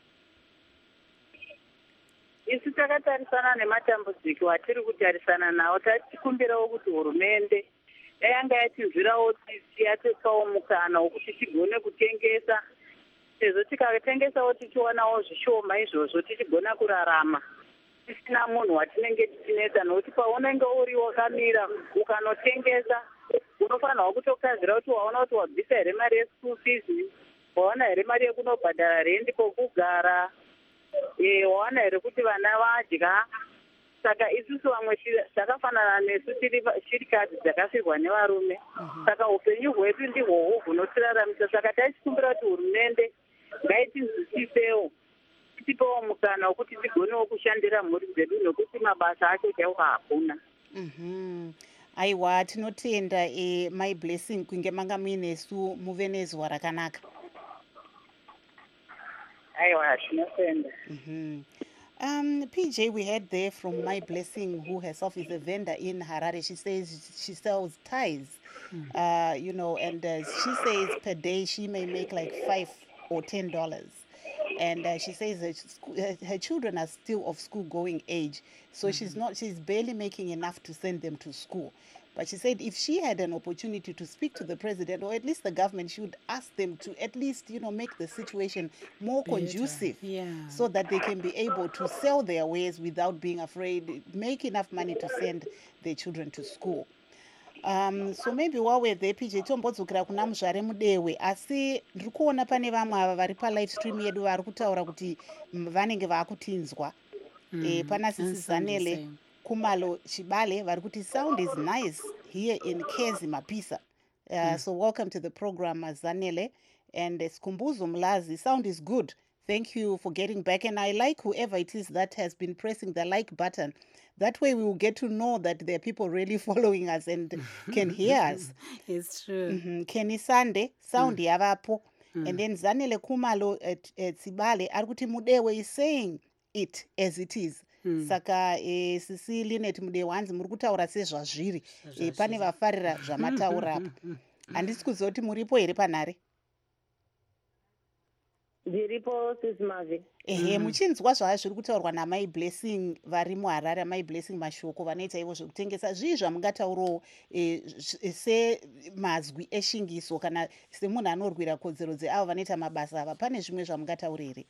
isu takatarisana nematambudziko atiri kutarisana nawo, tachikumbirawo kuti hurumende yanga yatinzwirawo tsitsi yatipawo mukana wokuti tigone kutengesa, sezvo tikatengesawo tichiwanawo zvishoma izvozvo tichigona kurarama tisina munhu watinenge tichinetsa, nokuti paunenge uri wakamira ukanotengesa unofanirwa kutokazira kuti waona kuti wabvisa here mari yeschool fees, waona here mari yekunobhadhara rendi kwokugara, waona here kuti vana vadya. Saka isusu vamwe takafanana nesu tiri shirikadzi dzakafirwa nevarume, saka upenyu hwedu ndihwohwo hunotiraramisa. Saka tachikumbira kuti hurumende ngaitinzwisisewo, tipewo mukana wokuti tigonewo kushandira mhuri dzedu, nokuti mabasa acho chaiwo hakuna. Aiwa, tinotenda my blessing kunge manga muinesu muve nezuva rakanaka. Aiwa, tinotenda. PJ, we heard there from My Blessing, who herself is a vendor in Harare. She says she sells ties, you know, and she says per day she may make like $5 or $10. And she says her children are still of school-going age, so she's barely making enough to send them to school. But she said if she had an opportunity to speak to the president, or at least the government, she would ask them to at least, you know, make the situation more conducive, so that they can be able to sell their wares without being afraid, make enough money to send their children to school. So maybe while we're there, PJ, tombodzokera kuna Muzvare Mudewe, asi ndiri kuona pane vamwe ava vari palive stream yedu vari kutaura kuti vanenge vakutinzwa. Pana Sisi Zanele Kumalo Chibale vari kuti sound is nice here in Kezi Mapisa. So welcome to the program, Zanele. And Skumbuzo Mlazi, sound is good. Thank you for getting back. And I like whoever it is that has been pressing the like button. That way we will get to know that there are people really following us and can hear us. It's true. Kenny Sunday, sound yavapo. And then Zanele Kumalo Tsibale, Arguti Mudewe is saying it as it is. Saka Sisi Linet Mudewe wanzi muri kutaura sezvazviri. Pane vafarira zvamataura apa. Handisi kuzoti muripo here panhare? Ndiripo Sisi Mavi. Muchinzwa zviri kutaurwa naMai Blessing vari muHarare, Mai Blessing mashoko vanoita ivo zvekutengesa, zvii zvamungataurawo semazwi eshingiso kana semunhu anorwira kodzero dzeavo vanoita mabasa ava, pane zvimwe zvamungataura here?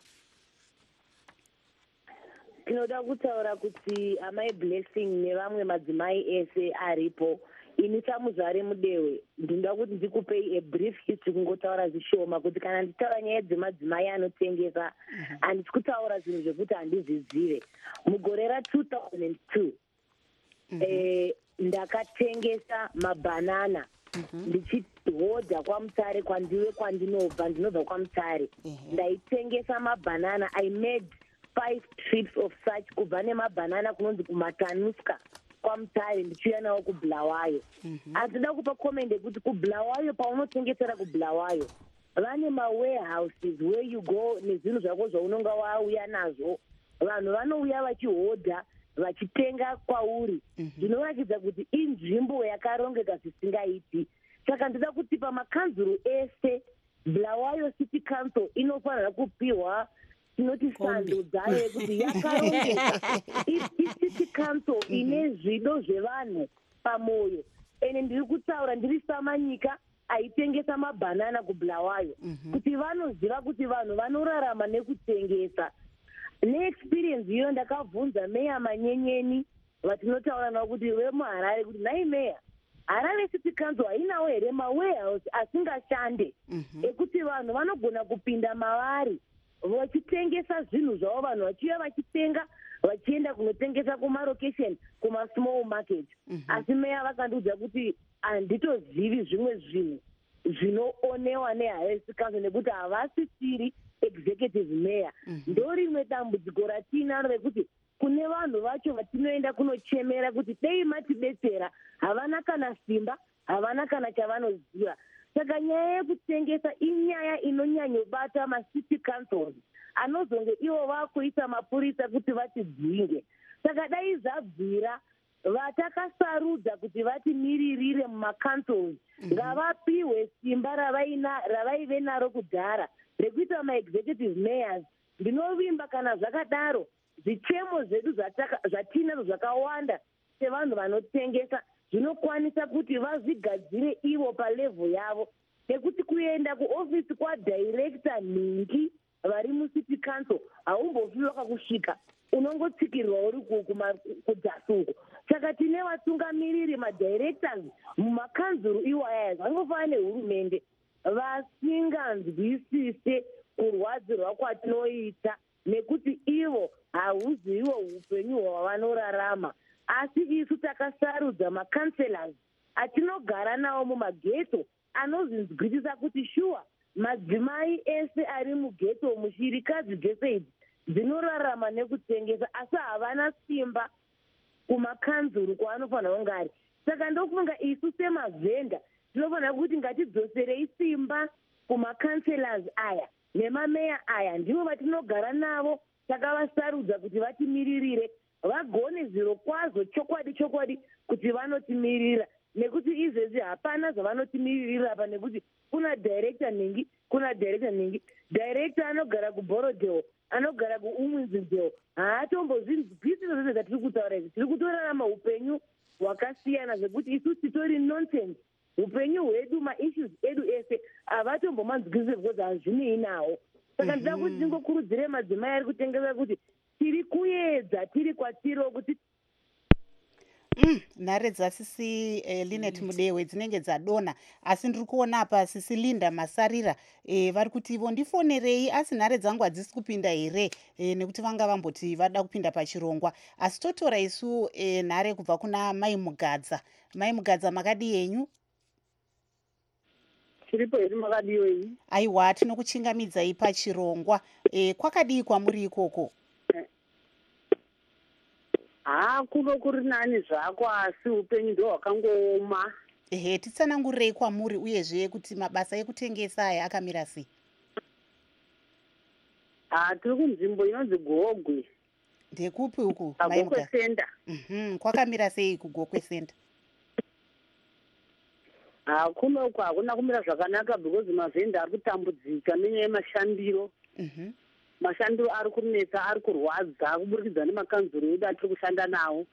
Tinoda kutaura kuti amai Blessing nevamwe madzimai ese aripo, ini saMuzvare Mudewe ndinoda kuti ndikupei brief history, kungotaura zvishoma kuti kana nditaura nyaya dzemadzimai anotengesa handisi kutaura zvinhu zvekuti handizvizive. Mugore ra2002 ndakatengesa mabhanana ndichihodha kwaMutare kwandinobva, ndinobva kwaMutare. Ndaitengesa mabhanana. I made 5 trips of such, kubva nemabhanana kunonzi kuMatanuska kwaMutare ndichiuya nawo kuBulawayo. Handida kupa komende kuti kuBulawayo paunotengesera kuBulawayo vane mawarehouses where you go nezvinhu zvako zvaunonga wauya nazvo. Vanhu vanouya vachihodha vachitenga kwauri. Zvinoratidza kuti inzvimbo yakarongeka zvisingaiti. Saka ndida kuti pamakanzuro ese Bulawayo City Council inofanira kupiwa tinoti sando dzayo yekuti yakarongeka. City Council ine zvido zvevanhu pamoyo. Ene ndiri kutaura ndiri samanyika aitengesa mabhanana kuBulawayo, kuti vanoziva kuti vanhu vanorarama nekutengesa. Neexperience iyo ndakabvunza meya Manyenyeni vatinotaura navo kuti vemuHarare kuti nai meya, Harare City Council hainawo here mawarehouse asingashande ekuti vanhu vanogona kupinda mavari vachitengesa zvinhu zvavo, vanhu vachiuya vachitenga vachienda kunotengesa kumarokesheni, kumasmall market. Asi meya vakandiudza kuti handitozivi zvimwe zvinhu zvinoonewa neHarare City Council nekuti havasisiri executive mayor. Ndo rimwe dambudziko ratinaro rekuti kune vanhu vacho vatinoenda kunochemera kuti dei matidetsera, havana kana simba, havana kana chavanoziva. Saka nyaya yekutengesa inyaya inonyanyobata macity councils. anozonge ivo vakuisa mapurisa kuti vatidzinge. Saka dai zabvira vatakasarudza kuti vatimiririre mumacancels ngavapiwe simba ravaive naro kudhara rekuita maexecutive mayors. Ndinovimba kana zvakadaro zvichemo zvedu zvatinazvo zvakawanda sevanhu vanotengesa zvinokwanisa kuti vazvigadzire ivo palevhel yavo, nekuti kuenda kuofisi kwadirector nhingi vari mucity council haumbofi wakakusvika, unongotsikirirwa uri kudzasuko. Saka tine vatungamiriri madirectors mumakanzuru iwaya vangofanira nehurumende vasinganzwisise kurwadzirwa kwatinoita, nekuti ivo hauzivo upenyu hwavanorarama. Asi isu takasarudza makanselors atinogara nawo mumageto anozinzwisisa kuti shuwa madzimai ese ari mugeto mushirikadzi dzese idzi dzinorarama nekutengesa, asi havana simba kumakanzuru kwaanofanira kunge ari. Saka ndofunga isu semavhenda tinofanira kuti ngatidzoserei simba kumakanselors aya nemameya aya, ndivo vatinogara navo takavasarudza kuti vatimiririre, vagone zviro kwazvo chokwadi kuti vanotimirira, nekuti izvezvi hapana zvavanotimiririra apa, nekuti kuna director nhingi, director anogara kuborodhewo, anogara kuumwinzinzewo, haatombozvinzwisisa zvese zvatiri kutaura izvi. Tiri kutorarama upenyu hwakasiyana zvekuti isu titori nonsense. Upenyu hwedu, maissues edu ese havatombomanzwisise because hazvinei nawo. Saka ndida kuti tingokurudzire madzimai ari kutengesa kuti tiri kuedza tiri kwatiro kuti nhare dzasisi Linet Mudewe dzinenge dzadonha, asi ndiri kuona apa sisi Linda Masarira vari kuti ivo ndifonerei, asi nhare dzangu hadzisi kupinda here nekuti vanga vamboti vada kupinda pachirongwa. Asi totora isu nhare kubva kuna Mai Mugadza. Mai Mugadza, makadi yenyu? Tiripo here makadiwei? Aiwa, tinokuchingamidzai pachirongwa. Kwakadii kwamuri ikoko? Kuno kuri nani zvako, asi upenyu ndo hwakangooma. Titsanangurei kwamuri, uyezve kuti mabasa ekutengesa aya akamira sei? Tiri kunzvimbo inonzi Gogwe. Ndekupi uku? Gogwe Center. Kwakamira sei kuGogwe Center? Kuno uku hakuna kumira zvakanaka because mavhenda ari kutambudzika nenyaya yemashandiro. Mashandiro ari kunetsa, ari kurwadza kuburikidza nemakanzuro edu atiri kushanda nawo.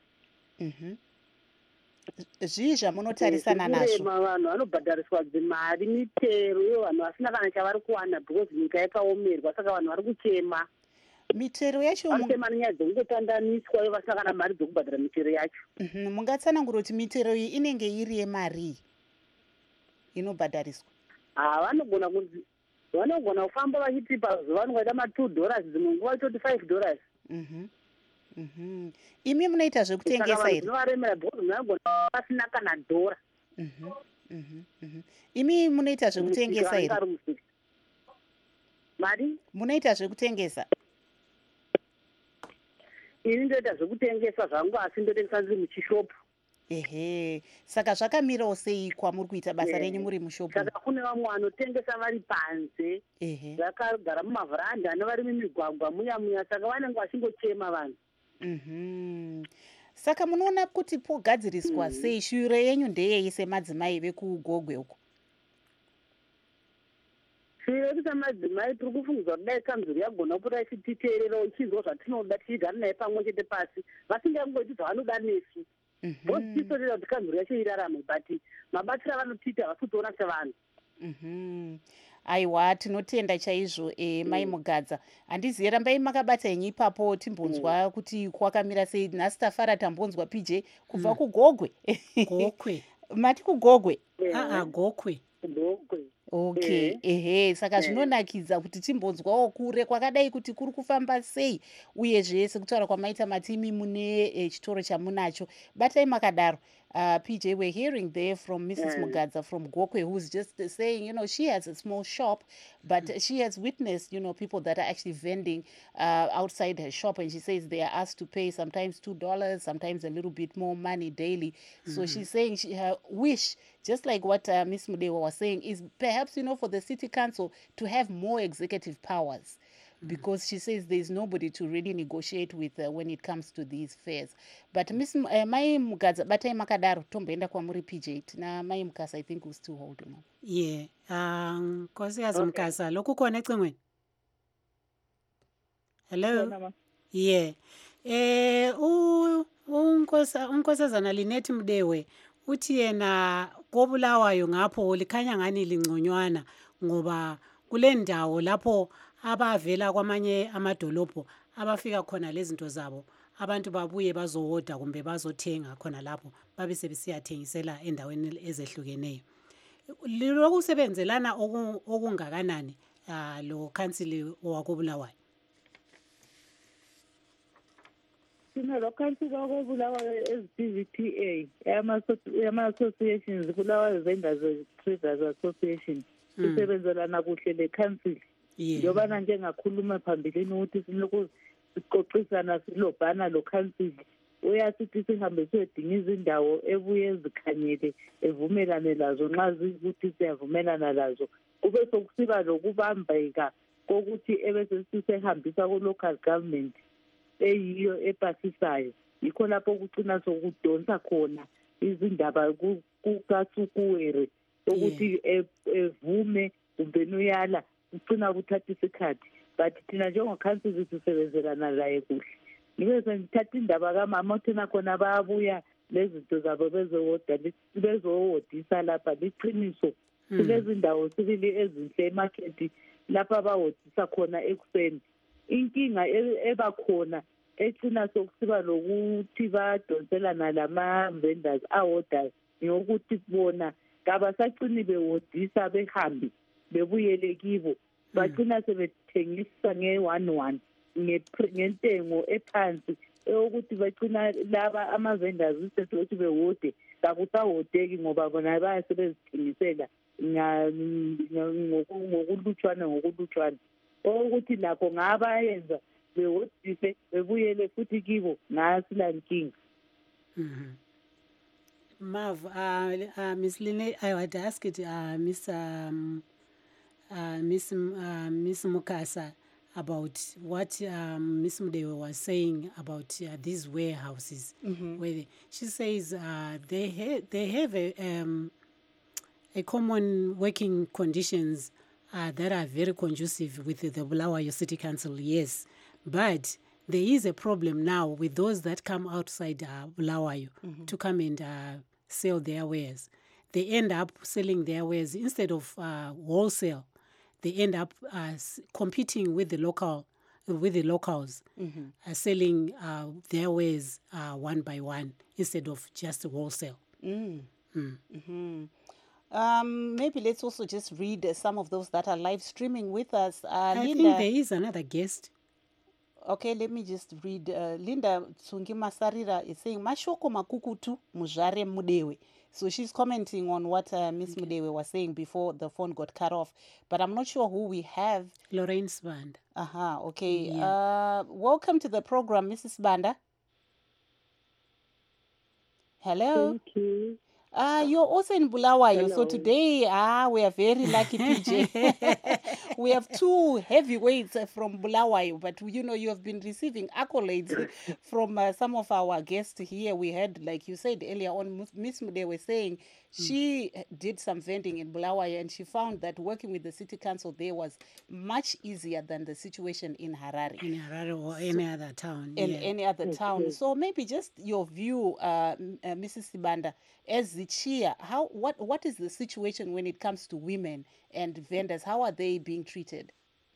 Zvii zvamunotarisana nazvo? Vanhu vanobhadhariswa dzimari, mitero, iyo vanhu vasina kana chavari kuwana because nyika yakaomerwa, saka vanhu vari kuchema. Mitero yacho varikuchema nenyaya dzekungotandaniswa, iyo vasina kana mari dzokubhadhara mitero yacho. Mungatsanangura kuti mitero iyi inenge iri yemari inobhadhariswa? Vanogona kufamba vachiti pazuva vanongoita $2, dzimwe nguva itoti $5. Imi munoita zvekutengesa here? Zvinovaremera because munogona pasina kana $. Imi munoita zvekutengesa here? Mari? Munoita zvekutengesa? Ini ndoita zvekutengesa zvangu, asi ndotengesa ndiri muchishopu. Saka zvakamirawo sei kwamuri kuita basa renyu muri mushopu? Saka kune vamwe vanotengesa vari panze, vakagara mumavharanda nevari mumigwagwa muya, saka vanenge vachingochema vanhu. Saka munoona kuti pogadziriswa sei? Shuro yenyu ndeyei semadzimai vekugogwe uko? Shuro yedu semadzimai tiri kufungidzwa kuti dai kanzuro yagona kupota ichititeerera ichinzwa zvatinoda tichigara naye pamwe chete pasi, vasingangoiti zvavanoda nesu. Tisorera kuti kanzuro yacho irarame, but mabatiro avanotiita havasi kutoona sevanhu. Aiwa, tinotenda chaizvo. Mai Mugadza, handizivi rambai makabata henyu ipapo timbonzwa kuti kwakamira sei. Nhasi tafara tambonzwa PJ kubva kugogwe. Gokwe. Mati kugogwe? Gokwe. Okay, saka zvinonakidza kuti timbonzwawo kure kwakadai kuti kuri kufamba sei, uyezve sekutaura kwamaita matimi mune chitoro chamunacho. Batai makadaro. PJ, we're hearing there from Mrs. Mugadza from Gokwe, who's just saying, she has a small shop, but she has witnessed, people that are actually vending outside her shop, and she says they are asked to pay sometimes $2, sometimes a little bit more money daily. So she's saying her wish, just like what Ms. Mudewa was saying, is perhaps, for the city council to have more executive powers. because she says there's nobody to really negotiate with when it comes to these fairs. But Miss Mai Mugadza, batai makadaro tomboenda kwamuri PJ na Mai Mukasa, I think was too hold on. Yeah. Nkosikazi Mukasa, lokhu khona ecingweni. Hello. Yeah. Unkosazana Linethi Mdewe uthi yena kobulawayo ngapho likhanya ngani lingconywana ngoba kule ndawo lapho abavela kwamanye amadolobho abafika khona lezinto zabo abantu babuye bazowoda kumbe bazothenga khona lapho babe sebesiyathengisela endaweni ezehlukeneyo. Lokusebenzelana okungakanani lo council wakobulawayo. Sina lo council wakobulawayo as-PVPA ama-associations Bulawayo Vendors Traders Association sisebenzelana kuhle le council. Yobana njengakhuluma phambilini ukuthi silokhu siqoqisana silobhana lo council uyasithi sihambe siyodinga izindawo ebuye zikhanyele evumelane lazo nxa zikuthi siyavumelana lazo kube sokusiba lokubambeka kokuthi ebese sisehambisa ku-local government eyiyo epasisayo yikho lapho kucina sokudonsa khona izindaba kukasukuwere ukuthi evume kumbe nuyala kucina kuthatha isikhathi but thina njengokhansili sisebenzelana laye kuhle ngibe sengithatha indaba kamama othina khona bayabuya lezinto zabo bezowodisa lapha liqiniso silezindawo sibili ezinhle emakhethi lapha abawodisa khona ekuseni inkinga ebakhona ecina sokusiba lokuthi badonselana lama-vendors awodayo ngokuthi bona kabasacini bewodisa behambi bebuyele kibo bagcina sebethengisa nge-1-1 ngentengo ephansi eyokuthi bagcina laba ama-vendors isesokuthi bewode kakusawodeki ngoba bona bayasebezithengisela ngokulutshwane okuthi lakho ngabayenza bewodise bebuyele futhi kibo ngasilankinga. Mav, Miss Line, I would ask it, Miss Mukasa, about what Miss Mdewe was saying about these warehouses. Where she says they have a common working conditions that are very conducive with the Bulawayo City Council, yes. But there is a problem now with those that come outside Bulawayo to come and sell their wares. They end up selling their wares instead of wholesale. They end up competing with the locals, selling their wares one by one instead of just wholesale. Maybe let's also just read some of those that are live streaming with us. I Linda, think there is another guest. Okay, let me just read. Linda Tsungi Masarira is saying, Mashoko makukutu mujare Mudewe. So she's commenting on what Miss Mudewe was saying before the phone got cut off. But I'm not sure who we have. Lorraine's Band. Okay. Yeah. Welcome to the program, Mrs. Banda. Hello. Thank you. You're also in Bulawayo. Hello. So today, we are very lucky, PJ. We have two heavyweights from Bulawayo, but you have been receiving accolades from some of our guests here. We had, like you said earlier on, Miss Mude was saying she did some vending in Bulawayo and she found that working with the city council there was much easier than the situation in Harare. In Harare or any other town. In any other town. So maybe just your view, Mrs. Sibanda, as the chair, what is the situation when it comes to women and vendors? How are they being treated?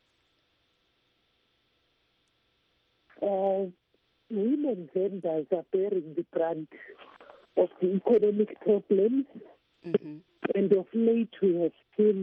Women vendors are bearing the brunt of the economic problems. And of late we have seen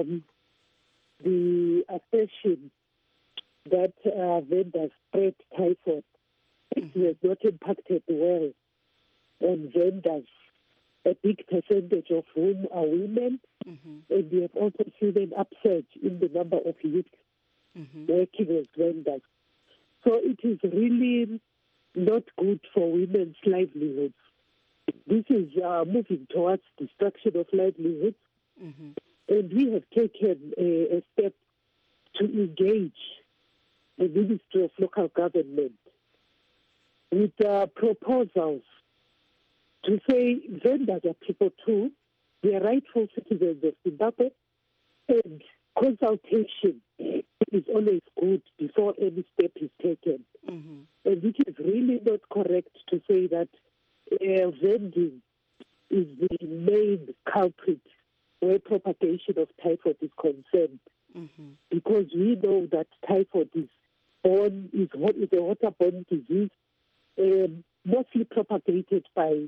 the assertion that vendors spread typhoid. It has not impacted well on vendors, a big percentage of whom are women. And we have also seen an upsurge in the number of youth working as vendors. So it is really not good for women's livelihoods. This is moving towards destruction of livelihoods. And we have taken a step to engage the Ministry of Local Government with proposals to say vendors are people too, they are rightful citizens of Zimbabwe, and consultation is always good before any step is taken. And it is really not correct to say that vending is the main culprit where propagation of typhoid is concerned, because we know that typhoid is a waterborne disease, mostly propagated by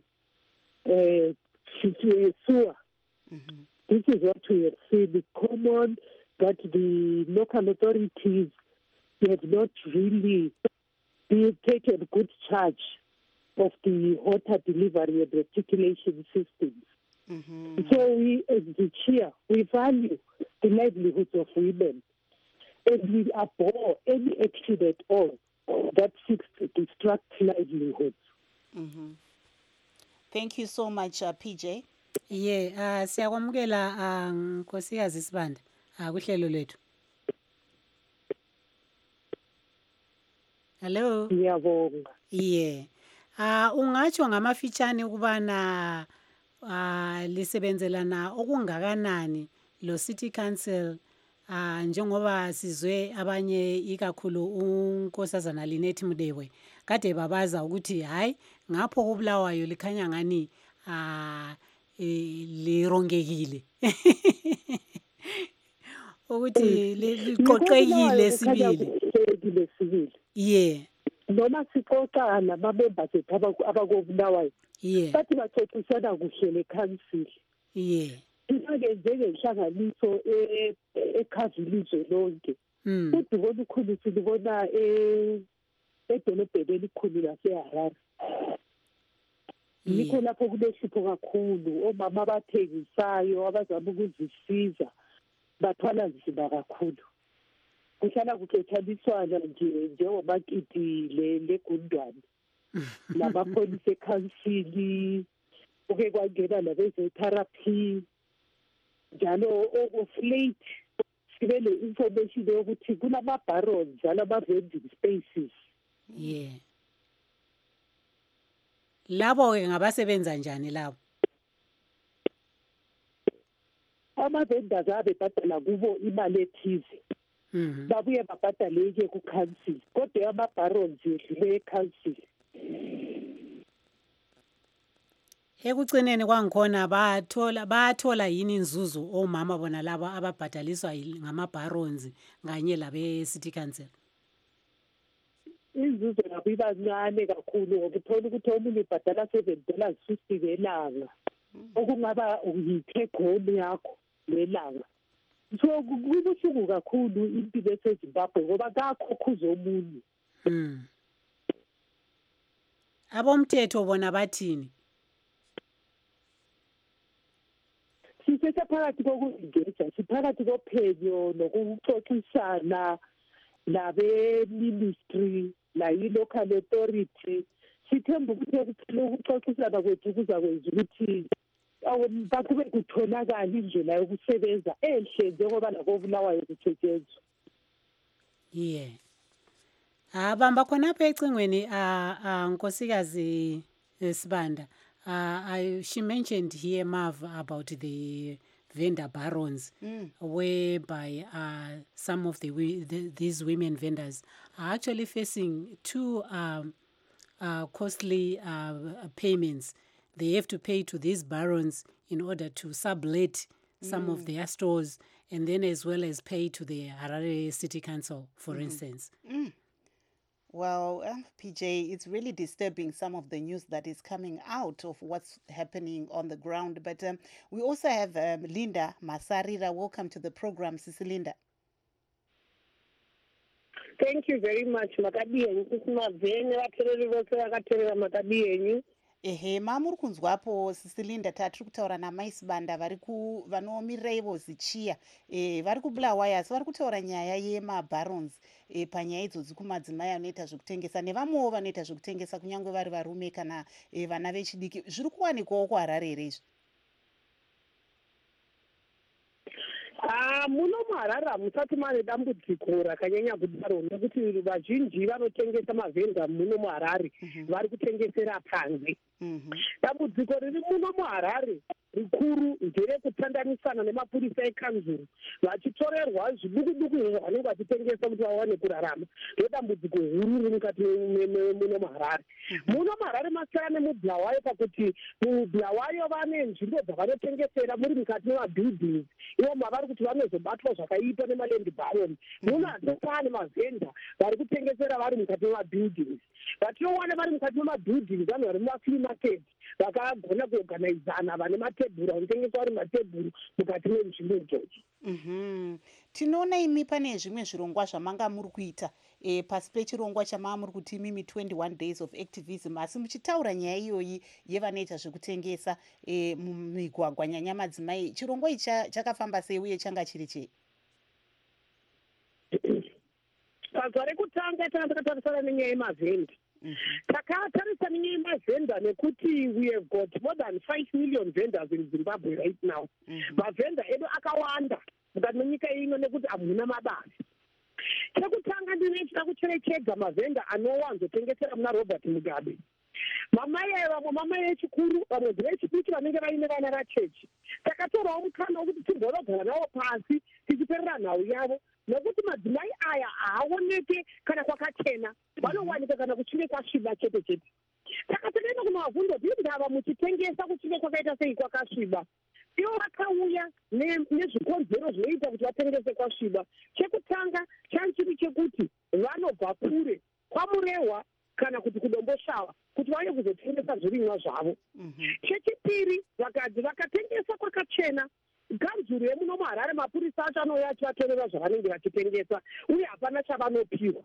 sewer. This is what we have seen. It's common that the local authorities have not really taken good charge of the water delivery and reticulation systems. So we, as the chair, we value the livelihoods of women, and we abhor any action at all that seeks to distract livelihoods. Thank you so much, PJ. Yeah, siyakwamukela Nkosikazi Sibanda kuhlelo lwethu. Hello. Ngiyabonga. Yeah. Ungatsho ngamafitshane ukubana lisebenzelana okungakanani lo City Council njengoba sizwe abanye ikakhulu unkosazana Linethi Mudewe kade babaza ukuthi hayi ngapho kubulawayo likhanya ngani lirongekile ukuthi liqoqekile sibili. Yeah. Noma sixoxa namamembers ethu abakobulawayo, bathi baxoxisana kuhle le-council. Yeah. Ake njengenhlanganiso ekhavilizwe lonke. Udukona ukhulu silibona edolobheni elikhulu laseHarare. Yikho lapho kunehlupho kakhulu, omama abathengisayo abazama ukuzisiza bathwala nzima kakhulu. Kuhlala kuxotshaniswana njengomakiti legundwane labapholisa ekhansili, kuke kwangena labeze-therapy njalo of late sibe le-information yokuthi kulama-barons alama-vending spaces. Yeah. Labo-ke ngabasebenza njani labo? Ama-vendors abebhadala kubo imali ethize. Babuye babhadale-ke ku-council, kodwa ama-barons yedlule e-council. Ekucineni kwangikhona bathola yini inzuzo omama bona labo ababhadaliswa ngama-barons kanye labe-City Council? Inzuzo yabo ibancane kakhulu ngoba uthola ukuthi omunye ubhadala $7.50 ngelanga, okungaba yi-take home yakho ngelanga. So kubuhlungu kakhulu impilo eseZimbabwe ngoba kakhokhuza omunye. Abomthetho bona bathini? Sisephakathi kokuengage, siphakathi kophenyo nokuxoxisana labe-ministry layi-local authority. Sithemba ukuthi ukuxoxisana kwethu kuzakwenza ukuthi bakube kutholakala indlela yokusebenza enhle njengoba lakobulawayo kusetshenzwa. Yeah. Bamba khonapha ecingweni Nkosikazi Sibanda. She mentioned here, Mav, about the vendor barons, whereby some of these women vendors are actually facing two costly payments. They have to pay to these barons in order to sublet some of their stores, and then as well as pay to the Harare City Council, for instance. Well, PJ, it's really disturbing, some of the news that is coming out of what's happening on the ground. But we also have Linda Masarira. Welcome to the program, Sisi Linda. Thank you very much, Makadiyenyu. Mamuri kunzwapo Sisi Linda tatiri kutaura namai Sibanda vanomirira ivo zichiya vari kubulawayo asi vari kutaura nyaya yemabarons panyaya idzodzi kumadzimai anoita zvekutengesa nevamwewo vanoita zvekutengesa kunyange vari varume kana vana vechidiki. Zviri kuwanikwawo kuHarare here izvi? muno muHarare hamusati mane dambudziko rakanyanya kudaro nekuti vazhinji vanotengesa mavhenga muno muHarare vari kutengesera panze. Dambudziko riri muno muHarare rikuru nderekutandanisana nemapurisa ekanzuru vachitorerwa zviduku zvavanenge vachitengesa kuti vawane kurarama. Ndodambudziko huru riri mukati muno muHarare. Muno muHarare masara nemubulawayo pakuti mubulawayo vane nzvimbo dzavanotengesera muri mukati memabuildings ivo mavari kuti vanozobatwa zvakaipa nemaland baron. Muno hadzopane mavhenda vari kutengesera vari mukati memabuildings. Vatinowana vari mukati memabuildings vanhu vari mumafree market vakagona kuorganizana vane matebhuru anotengeswa vari matebhuru mukati menzvimbo idzodzo. Tinoona imi pane zvimwe zvirongwa zvamanga muri kuita pasi pechirongwa chamanga muri kuti imimi 21 days of activism, asi muchitaura nyaya iyoyi yevanoita zvekutengesa mumigwagwa nyanya madzimai, chirongwa ichi chakafamba sei uye changa chiri chei? Pazuva rekutanga tanga takatarisana nenyaya yemavhenda. Takatarisa nenyaya yemavhenda nekuti we have got more than 5 million vendors in Zimbabwe right now. Mavhenda edu akawanda mukati menyika ino nekuti hamuna mabasa. Chekutanga ndinoita kucherechedza mavhenda anowanzotengesera muna Robert Mugabe. Mamai vamwe mamai echikuru vamwe vechidiki vanenge vaine vana vachechi. Takatorawo mukana wekuti timbonogara navo pasi tichiperera nhau yavo nekuti madzimai aya haaoneke kana kwakachena, vanowanika kana kuchinge kwasviba chete chete. Takatoenda kumabvunzo kuti ndava muchitengesa kuchinge kwakaita sei kwakasviba. Ivo vakauya nezvikonzero zvinoita kuti vatengese kwasviba. Chekutanga chanchiri chekuti vanobva kure kwamurehwa kana kuti kudomboshawa kuti vauye kuzotengesa zvirimwa zvavo. Chechipiri vakati vakatengesa kwakachena ganzuru yemuno muHarare mapurisa acho anouya achivatorera zvavanenge vachitengesa uye hapana chavanopiwa.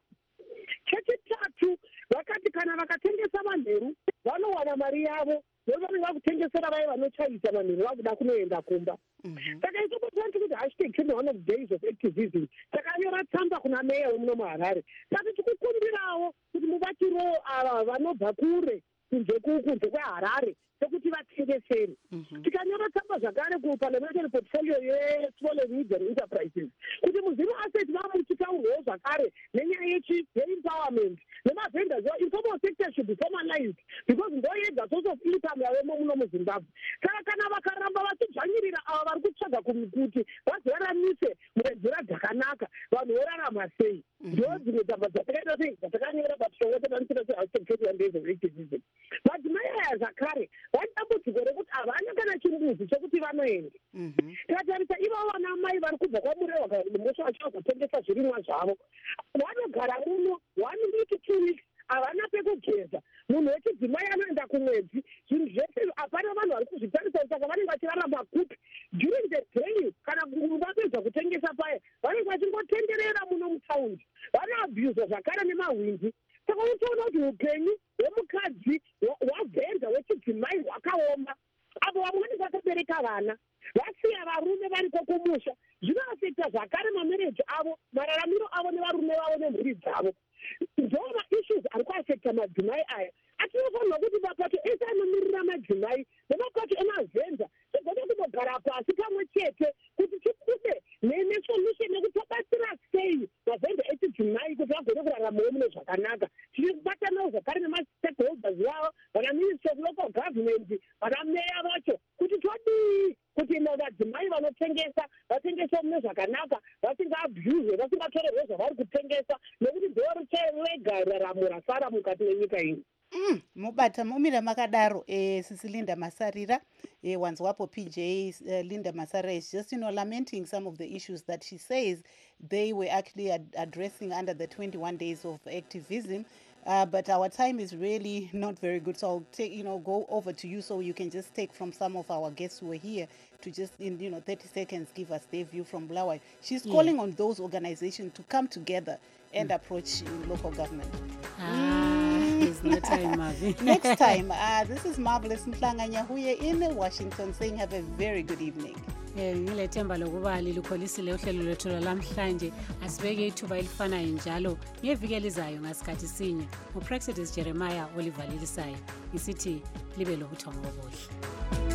Chechitatu vakati kana vakatengesa manheru vanowana mari yavo novanenge vakutengesera vaye vanochaisa manheru vakuda kunoenda kumba. Saka isokotanti kuti #21 of days of activism takanyora tsamba kuna meya wemuno muHarare tati tikukumbirawo kuti mubatiro ava vanobva kure kunze kweHarare sekuti vatengesere. Tikanyora tsamba zvakare kuparliamentary portfolio ye-small and medium enterprises kuti muZimu Asset vamuchitaurwawo zvakare nenyaya yeempowerment nemavhendors informal sector should be formalized because ndo yega source of income yavemo muno muZimbabwe. Saka kana vakaramba vachidzvanyirira ava vari kutsvaga kuti vaziraramise munzira dzakanaka vanhu vorarama sei. Ndo dzimwe tsamba dzatakaita sei dzatakanyora pachirongwa chatanisira se#21 days of activism. Madzimai aya zvakare vane dambudziko rekuti havana kana chimbuzi chokuti vanoenda. Tikatarisa ivavo vana mai vari kubva kwamurehwa kadombosha vachazotengesa zvirimwa zvavo vanogara muno 1 week 2 weeks havana pekugeza. Munhu wechidzimai anoenda kumwedzi zvinhu zvese hapana vanhu vari kuzvitarisa, saka vanenge vachirara makupi during the day. Kana vapedza kutengesa paya vanenge vachingotenderera muno mutaundi, vanoabhuza zvakare nemahwindi. Saka unotoona kuti upenyu hwemukadzi hwavhenza wechidzimai hwakaoma. Avo vamweni vakabereka vana vasiya varume variko kumusha, zvinoafekta zvakare mamereji avo, mararamiro avo nevarume vavo nemhuri dzavo. Ndova issues ari kuafekta madzimai aya. Atinofanirwa kuti mapato ese anomirira madzimai nemapato emavhenza tigone kunogara pasi pamwe chete kuti tikude nesolution yekuti tabatsira sei mavhenza echidzimai kuti vagone kuraramawo mune zvakanaka. Tiri kubatanawo zvakare nemastakeholders vavo, vana ministry of local government, vana meya vacho kuti todii kuti madzimai vanotengesa vatengesa mune zvakanaka, vasingaabhuze, vasingatorerwe zvavari kutengesa nekuti ndorega raramo rasara mukati menyika ino. Mubata mumira makadaro Sisi Linda Masarira wanzwapo PJ Linda Masarira is just lamenting some of the issues that she says they were actually addressing under the 21 days of activism. But our time is really not very good, so I'll take, go over to you so you can just take from some of our guests who are here to just in 30 seconds give us their view from Bulawayo. She's calling on those organizations to come together and approach local government. There's no time, Marvin. Next time. This is Marvelous Mhlanga Nyahuye in Washington saying have a very good evening. Ngilethemba lokuba lilukholisile uhlelo lwethu lamhlanje, asibeke ithuba elifanayo njalo ngeviki elizayo ngasikhathi sinye. Upraxidis Jeremiah Oliver Lilisayo ngisithi libe lobuthongo obuhle.